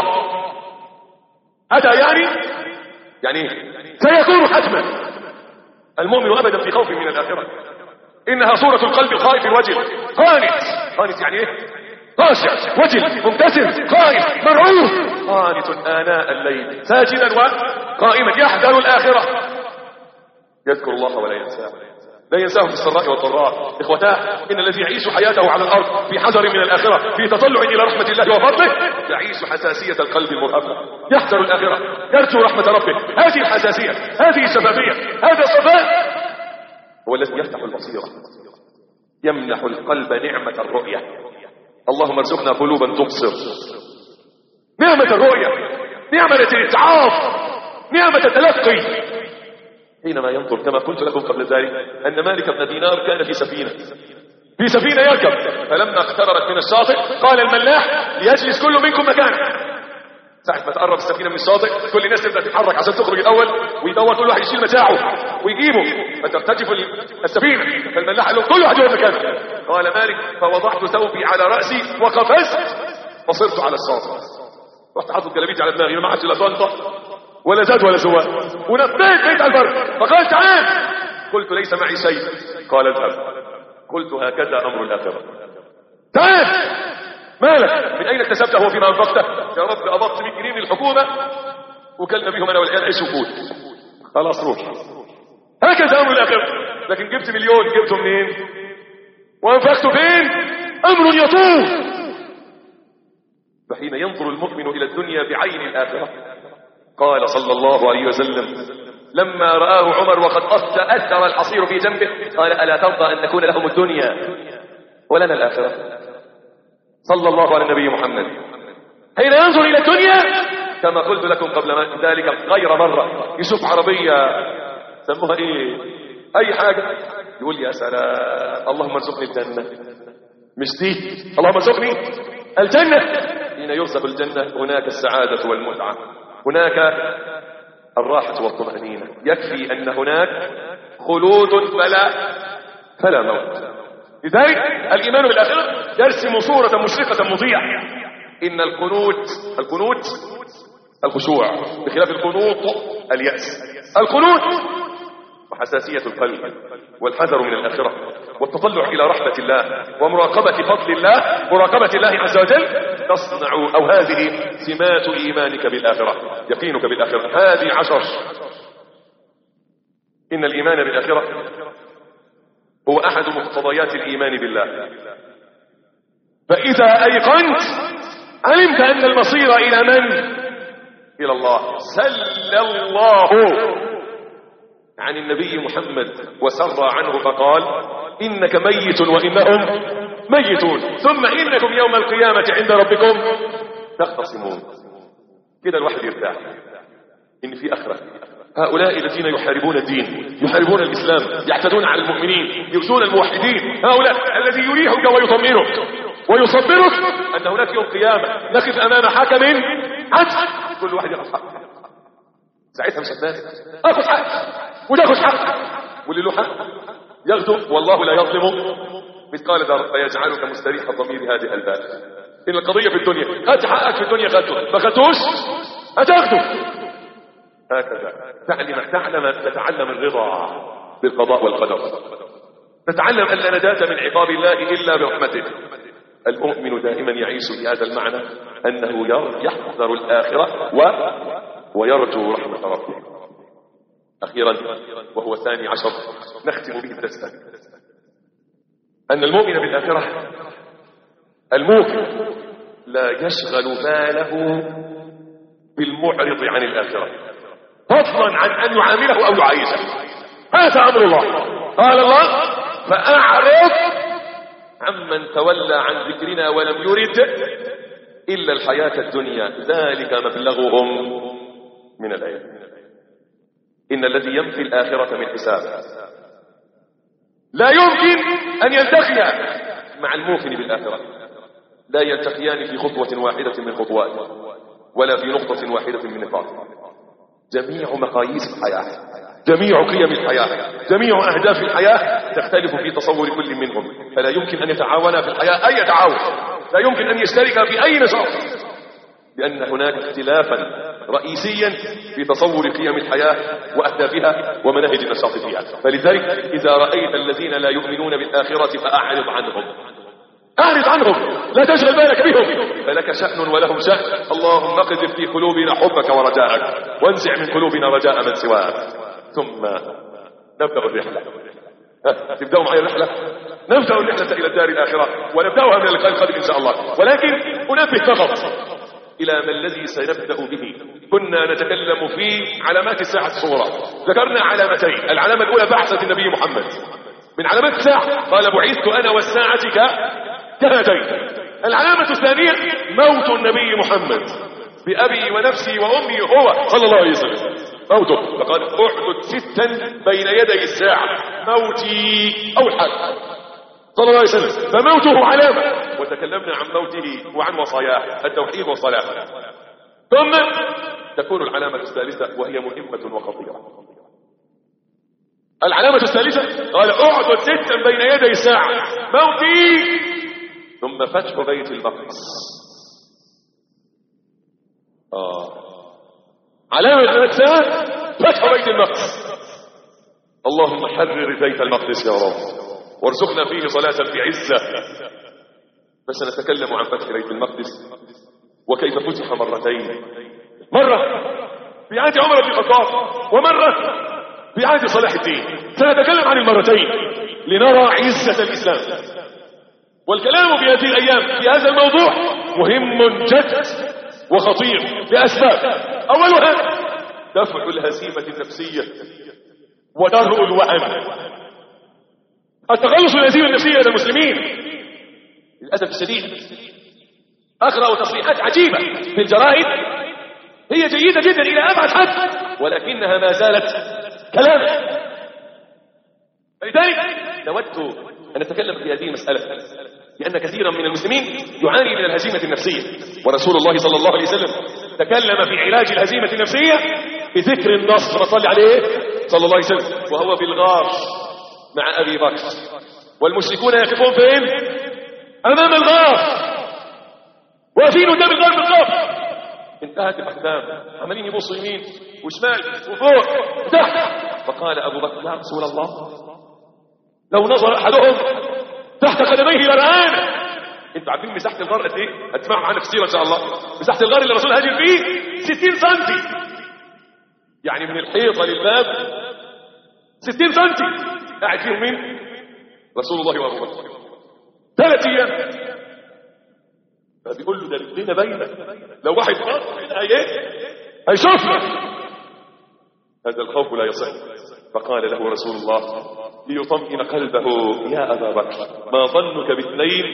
S2: أتى يعني سيكون حتما. المؤمن أبدا في خوف من الآخرة. إنها صورة القلب الخائف الوجل. قانت يعني إيه؟ خاشع وجل مبتسم خائف مرعوب. قانت آناء الليل ساجدا وقائما يحذر الآخرة، يذكر الله ولا ينساه، لا ينساه في السراء والضراء. إخوتاه إن الذي يعيش حياته على الأرض في حذر من الآخرة، في تطلع إلى رحمة الله وفضله، يعيش حساسية القلب المرهفة، يحذر الآخرة، يرجو رحمة ربه. هذه الحساسية، هذه الشفافية، هذا الصفاء هو الذي يفتح البصيرة، يمنح القلب نعمة الرؤية. اللهم ارزقنا قلوبا تبصر. نعمة الرؤية، نعمة الاتعاظ، نعمة التلقي. حينما ينظر كما قلت لكم قبل ذلك أن مالك بن دينار كان في سفينة يركب، فلما اقتربت من الشاطئ قال الملاح ليجلس كل منكم مكانه. ساعة ما تقرب السفينة من الشاطئ كل الناس تبدأ تتحرك عشان تخرج الأول، ويدور كل واحد يشيل متاعه ويجيبه فترتجف السفينة. فالملاح قال له كل واحد يقعد مكانه. قال مالك فوضعت ثوبي على رأسي وقفزت فصرت على الشاطئ. رحت حاطط جلابيتي على دماغي، ما عادش لا طنطة ولا زاد ولا زواج، ونبيت بيت البر. فقال تعال، قلت ليس معي شيء. قال اذهب. قلت هكذا أمر الآخرة. تعال، مالك؟ من أين اكتسبته وفيما أنفقته؟ يا رب أضفت 100 جنيه من الحكومة وكلنا بهم أنا والعيال عيش وفول، خلاص روح. هكذا أمر الآخرة. لكن جبت مليون، جبته منين؟ وأنفقته فين؟ أمر يطول. فحين ينظر المؤمن إلى الدنيا بعين الآخرة، قال صلى الله عليه وسلم لما رآه عمر وقد أثر الحصير في جنبه قال ألا ترضى أن تكون لهم الدنيا ولنا الآخرة؟ صلى الله على النبي محمد. حين ينظر إلى الدنيا كما قلت لكم قبل ذلك غير مرة، يشوف عربية سموها إيه، أي حاجة، يقول يا سلام اللهم ارزقني الجنة، مش دي اللهم ارزقني الجنة. حين يرزق الجنة هناك السعادة والمتعة، هناك الراحة والطمأنينة. يكفي أن هناك خلود فلا موت. لذلك الإيمان بالآخرة يرسم صورة مشرقة مضيئة. إن القنوت الخشوع، بخلاف القنوط اليأس. القنوت وحساسية القلب والحذر من الآخرة والتطلع إلى رحمة الله ومراقبة فضل الله، مراقبة الله عز وجل، تصنع أو هذه سمات إيمانك بالآخرة، يقينك بالآخرة. هذه 10. إن الإيمان بالآخرة هو أحد مقتضيات الإيمان بالله. فإذا أيقنت علمت أن المصير إلى من؟ إلى الله. سل الله عن النبي محمد وسر عنه فقال: إنك ميت وإنهم ميتون، ثم إنكم يوم القيامة عند ربكم تختصمون. كده الواحد يرتاح إن في آخرة. هؤلاء الذين يحاربون الدين، يحاربون الإسلام، يعتدون على المؤمنين، يؤذون الموحدين، هؤلاء الذي يريحك ويطمئنك ويصبرك أن هناك يوم قيامة نقف أمام حكم عدل، كل واحد يأخذ حقه. ساعتها مش هتلاقي أخذ حق وتأخذ حق، واللي له حق ياخده، والله لا يظلم مثقال ذرة، فيجعلك مستريح الضمير هذه البال. إن القضية في الدنيا، خدت حقك في الدنيا خدته، ما خدتوش هتاخده. هكذا تتعلم الرضا بالقضاء والقدر، تتعلم أن لا نجاة من عقاب الله إلا برحمته. المؤمن دائما يعيش بهذا المعنى، أنه يحذر الآخرة ويرجو رحمة ربه. أخيرا وهو 12 نختم به الدرس، أن المؤمن بالآخرة الموقن لا يشغل باله بالمعرض عن الآخرة، فضلا عن أن يعامله أو يعايشه. هذا أمر الله. قال الله: فأعرض عمن تولى عن ذكرنا ولم يرد إلا الحياة الدنيا ذلك مبلغهم من العلم. إن الذي ينفي الآخرة من حسابه لا يمكن أن يلتقي مع الموقن بالآخرة. لا يلتقيان في خطوة واحدة من خطواته، ولا في نقطة واحدة من نقاطه. جميع مقاييس الحياة، جميع قيم الحياة، جميع أهداف الحياة تختلف في تصور كل منهم، فلا يمكن أن يتعاونا في الحياة أي تعاون، لا يمكن أن يشتركا في أي نشاط، لأن هناك اختلافا رئيسيا في تصور قيم الحياة وأهدافها ومناهج النشاط فيها. فلذلك إذا رأيت الذين لا يؤمنون بالآخرة فأعرض عنهم، أعرض عنهم، لا تشغل بالك بهم، فلك شأن ولهم شأن. اللهم اقذف في قلوبنا حبك ورجاءك، وانزع من قلوبنا رجاء من سواك. ثم نبدأ الرحلة. تبدأوا معي الرحلة؟ نبدأ الرحلة إلى الدار الآخرة، ونبدأها من اللقاء القادم إن شاء الله. ولكن أنبه فقط إلى ما الذي سنبدأ به. كنا نتكلم في علامات الساعة الصغرى، ذكرنا علامتين. العلامة الأولى بعثة النبي محمد، من علامات الساعة قال: بعثت أنا والساعة كهاتين. العلامة الثانية موت النبي محمد بأبي ونفسي وأمي هو صلى الله عليه وسلم، موته. فقال: أحدث 6 بين يدي الساعة، موتي أول حاجة صلى الله عليه وسلم، فموته علامة. وتكلمنا عن موته وعن وصاياه التوحيد والصلاة. ثم تكون العلامة الثالثة وهي مهمة وخطيرة. العلامة الثالثة قال: أحدث 6 بين يدي الساعة، موتي ثم فتح بيت المقدس. علامة الساعة فتح بيت المقدس. اللهم حرر بيت المقدس يا رب، وارزقنا فيه صلاة في عزة. فسنتكلم عن فتح بيت المقدس وكيف فتح مرتين، مرة في عهد عمر بن الخطاب ومرة في عهد صلاح الدين. سنتكلم عن المرتين لنرى عزة الإسلام. والكلام في هذه الأيام في هذا الموضوع مهم جد وخطير لأسباب. أولها دفع الهزيمة النفسية ودرء الوهن، التخلص من الهزيمة النفسية للمسلمين. للأسف الشديد أقرأ تصريحات عجيبة في الجرائد هي جيدة جدا إلى أبعد حد، ولكنها ما زالت كلاما. فلذلك نود أن نتكلم في هذه المسألة، لأن كثيرا من المسلمين يعاني من الهزيمة النفسية، ورسول الله صلى الله عليه وسلم تكلم في علاج الهزيمة النفسية بذكر النصر صلى عليه صلى الله عليه وسلم، وهو في الغار مع أبي بكر، والمشركون يقفون فين؟ أمام الغار، واقفين قدام الغار بالقاف. انتهت الأقدام، عمالين يبصوا يمين وشمال وفوق وتحت. فقال أبو بكر: يا رسول الله، لو نظر احدهم تحت قدميه لرآنا. انتوا عارفين مساحه الغار قد ايه؟ هتسمعوا معانا في السيره ان شاء الله. مساحه الغار اللي الرسول هاجر فيه 60 سم، يعني من الحيطه للباب 60 سم. قاعد فيهم مين؟ رسول الله وابو بكر 3 ايام. فبيقول له ده رجلنا باينه، لو واحد هيشوفنا. هذا الخوف لا يصح. فقال له رسول الله ليطمئن قلبه: يا ابا بكر، ما ظنك باثنين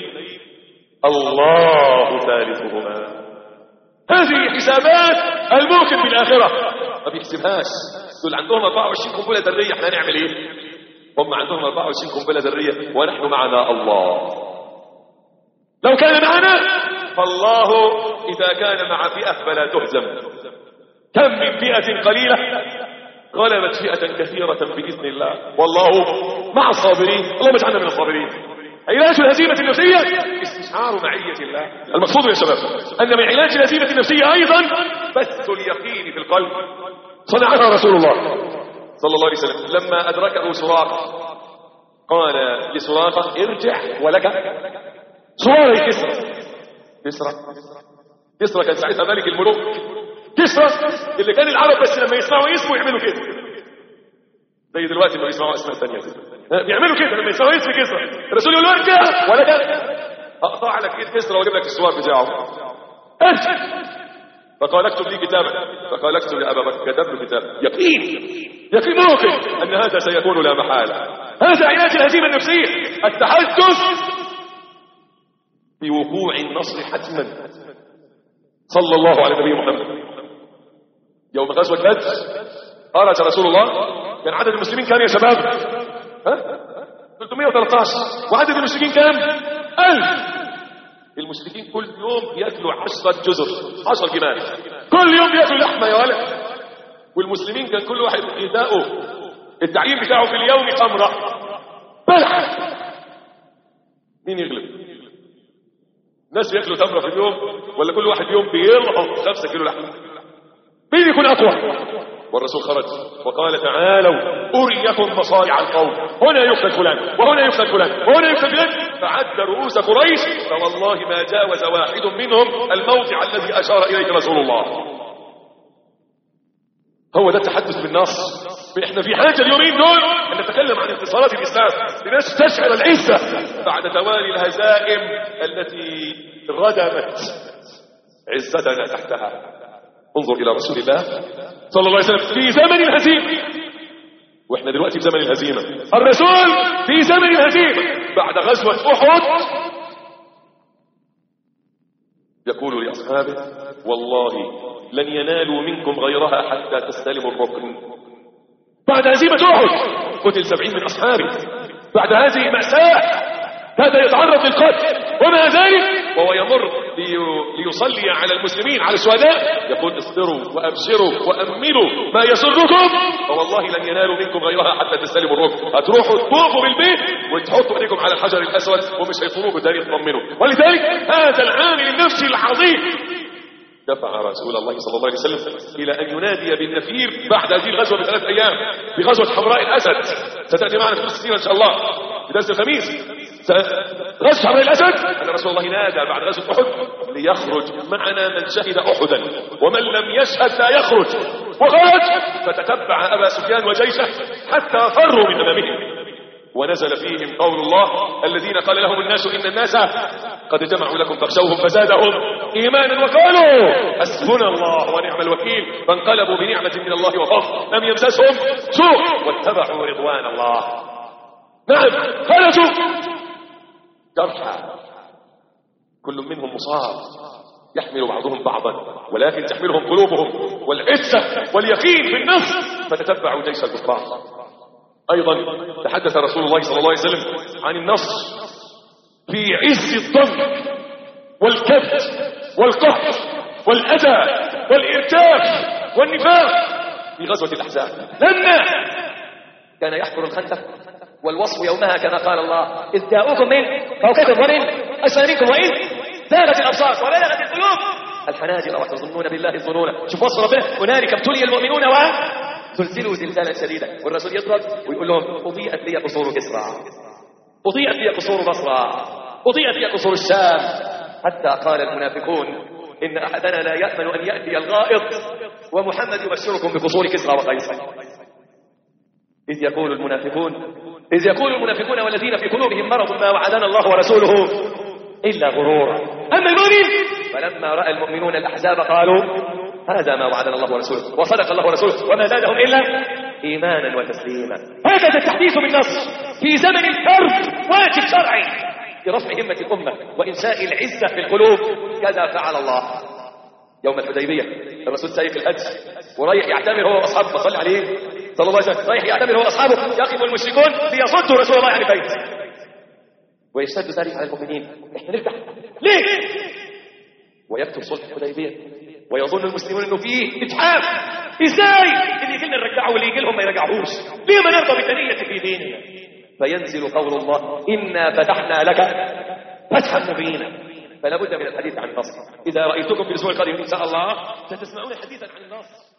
S2: الله ثالثهما. هذه حسابات الموقن بالاخره ما بيحسبهاش. دول عندهم 24 قنبله ذريه، احنا هنعمل ايه؟ هم عندهم 24 قنبله ذريه ونحن معنا الله. لو كان معنا فالله اذا كان مع فئه فلا تهزم. كم من فئه قليله غلبت فئه كثيره باذن الله، والله مع الصابرين. اللهم اجعلنا من الصابرين. علاج الهزيمه النفسيه استشعار معيه الله. المقصود يا شباب ان من علاج الهزيمه النفسيه ايضا بث اليقين في القلب. صنعها رسول الله صلى الله عليه وسلم لما ادركه سراقه. قال لسراقه: ارجع ولك سواري كسرى كان ساعتها ملك الملوك. كسرى اللي كان العرب بس لما يسمعوا اسمه يعملوا كده، زي دلوقتي ما بيسمعوا اسماء ثانيه كده بيعملوا كده لما يسمعوا اسم كسرى. الرسول يقول له: ارجع ولك اقطع لك ايد كسرى واجيب لك السوار بتاعه. ارجع. فقال: اكتب لي كتابا. فقال: اكتب يا ابا بكر. كتب له كتاب. يقين موقن ان هذا سيكون لا محاله. هذا علاج الهزيمه النفسيه، التحدث بوقوع النصر حتما. صلى الله على النبي محمد. يوم غزوه بدر خرج رسول الله، كان عدد المسلمين كام يا شباب؟ 313. وعدد المشركين كام؟ 1000. المشركين كل يوم ياكلوا 10 جزر، 10 جمال، كل يوم بياكلوا لحمه يا ولد. والمسلمين كان كل واحد غذاؤه التعيين بتاعه في اليوم تمره بلح. مين يغلب؟ ناس بياكلوا تمره في اليوم ولا كل واحد يوم بيرهق 5 كيلو لحمه؟ مين يكون اقوى؟ والرسول خرج وقال: تعالوا أريكم مصارع القوم، هنا يقتل فلان وهنا يقتل فلان وهنا يقتل فلان. فعد رؤوس قريش فوالله ما جاوز واحد منهم الموضع الذي أشار إليه رسول الله. هو ده التحدث بالنص. احنا في حاجة اليومين دول أن نتكلم عن انتصارات الإسلام لناس تشعر العزة بعد توالي الهزائم التي ردمت عزتنا تحتها. انظر إلى رسول الله صلى الله عليه وسلم في زمن الهزيمة، واحنا دلوقتي في زمن الهزيمة. الرسول في زمن الهزيمة بعد غزوة أحد يقول لأصحابه: والله لن ينالوا منكم غيرها حتى تستلموا الركن. بعد هزيمة أحد قتل 70 من أصحابه. بعد هذه المأساة هذا يتعرض للقتل، ومع ذلك وهو يمر ليصلي على المسلمين على الشهداء يقول: اصبروا وابشروا وامنوا ما يسركم، فوالله لن ينالوا منكم غيرها حتى تستلموا الركن. هتروحوا تطوفوا بالبيت وتحطوا ايديكم على الحجر الاسود ومش هيطلبوكم تاني تطمنوا. ولذلك هذا العامل النفسي العظيم دفع رسول الله صلى الله عليه وسلم الى ان ينادي بالنفير بعد هذه الغزوه ب3 ايام بغزوه حمراء الاسد. ستاتي معنا في السيره ان شاء الله في درس الخميس. غزوة حمراء الأسد أن رسول الله نادى بعد غزوة أحد: ليخرج معنا من شهد أحدا ومن لم يشهد لا يخرج. وخرج فتتبع أبا سفيان وجيشه حتى فروا من أمامهم. ونزل فيهم قول الله: الذين قال لهم الناس إن الناس قد جمعوا لكم فاخشوهم فزادهم إيمانا وقالوا حسبنا الله ونعم الوكيل. فانقلبوا بنعمة من الله وفضل لم يمسسهم سوء واتبعوا رضوان الله. نعم خرجوا جرحى، كل منهم مصاب، يحمل بعضهم بعضا ولكن تحملهم قلوبهم والعزة واليقين في النصر. فتتبعوا جيش الكفار. أيضا تحدث رسول الله صلى الله عليه وسلم عن النصر في عز الضنك والكبت والقهر والأذى والإرجاف والنفاق في غزوة الأحزاب لما
S3: كان يحفر الخندق. والوصف يومها كما قال الله: إذ جاءوكم من فوقكم ومن أسفل منكم وإذ زاغت الأبصار وبلغت القلوب الحناجر وتظنون بالله الظنون. شوف وصف ربنا: هنالك ابتلي المؤمنون وزلزلوا زلزالا شديدا. والرسول يضرب ويقول لهم: أضيئت لي قصور كسرى. أضيئت هي قصور بصرى، أضيئت هي قصور الشام، حتى قال المنافقون إن أحدنا لا يأمن أن يأتي الغائط ومحمد يبشركم بقصور كسرى وقيصر. إذ يقول المنافقون والذين في قلوبهم مرض ما وعدنا الله ورسوله إلا غرورا. أما المؤمن فلما رأى المؤمنون الأحزاب قالوا هذا ما وعدنا الله ورسوله وصدق الله ورسوله وما زادهم إلا إيمانا وتسليما. هكذا التحديث بالنصر في زمن الكرب واجب شرعي لرفع همة الأمة وإنشاء العزة في القلوب. كذا فعل الله يوم الحديبية. الرسول سايق الحج ورايح يعتمر هو وأصحابه، صلى عليه صلى الله عليه وسلم، رايح يعتمر هو وأصحابه، يقف المشركون ليصدوا رسول الله عن البيت ويشتد ذلك على المؤمنين. احنا نفتح ليه؟ ويكتب صلح الحديبية ويظن المسلمون انه فيه اتحاف. ازاي اللي يجي لنا نرجعه واللي يجي لهم ما يرجعوش؟ ليه ما نرضى بالدنية في ديننا؟ فينزل قول الله إنا فتحنا لك فتحا مبينا. فلا بد من الحديث عن النصر. إذا رأيتكم في الأسبوع القادم إن شاء الله ستسمعون حديثا عن النصر.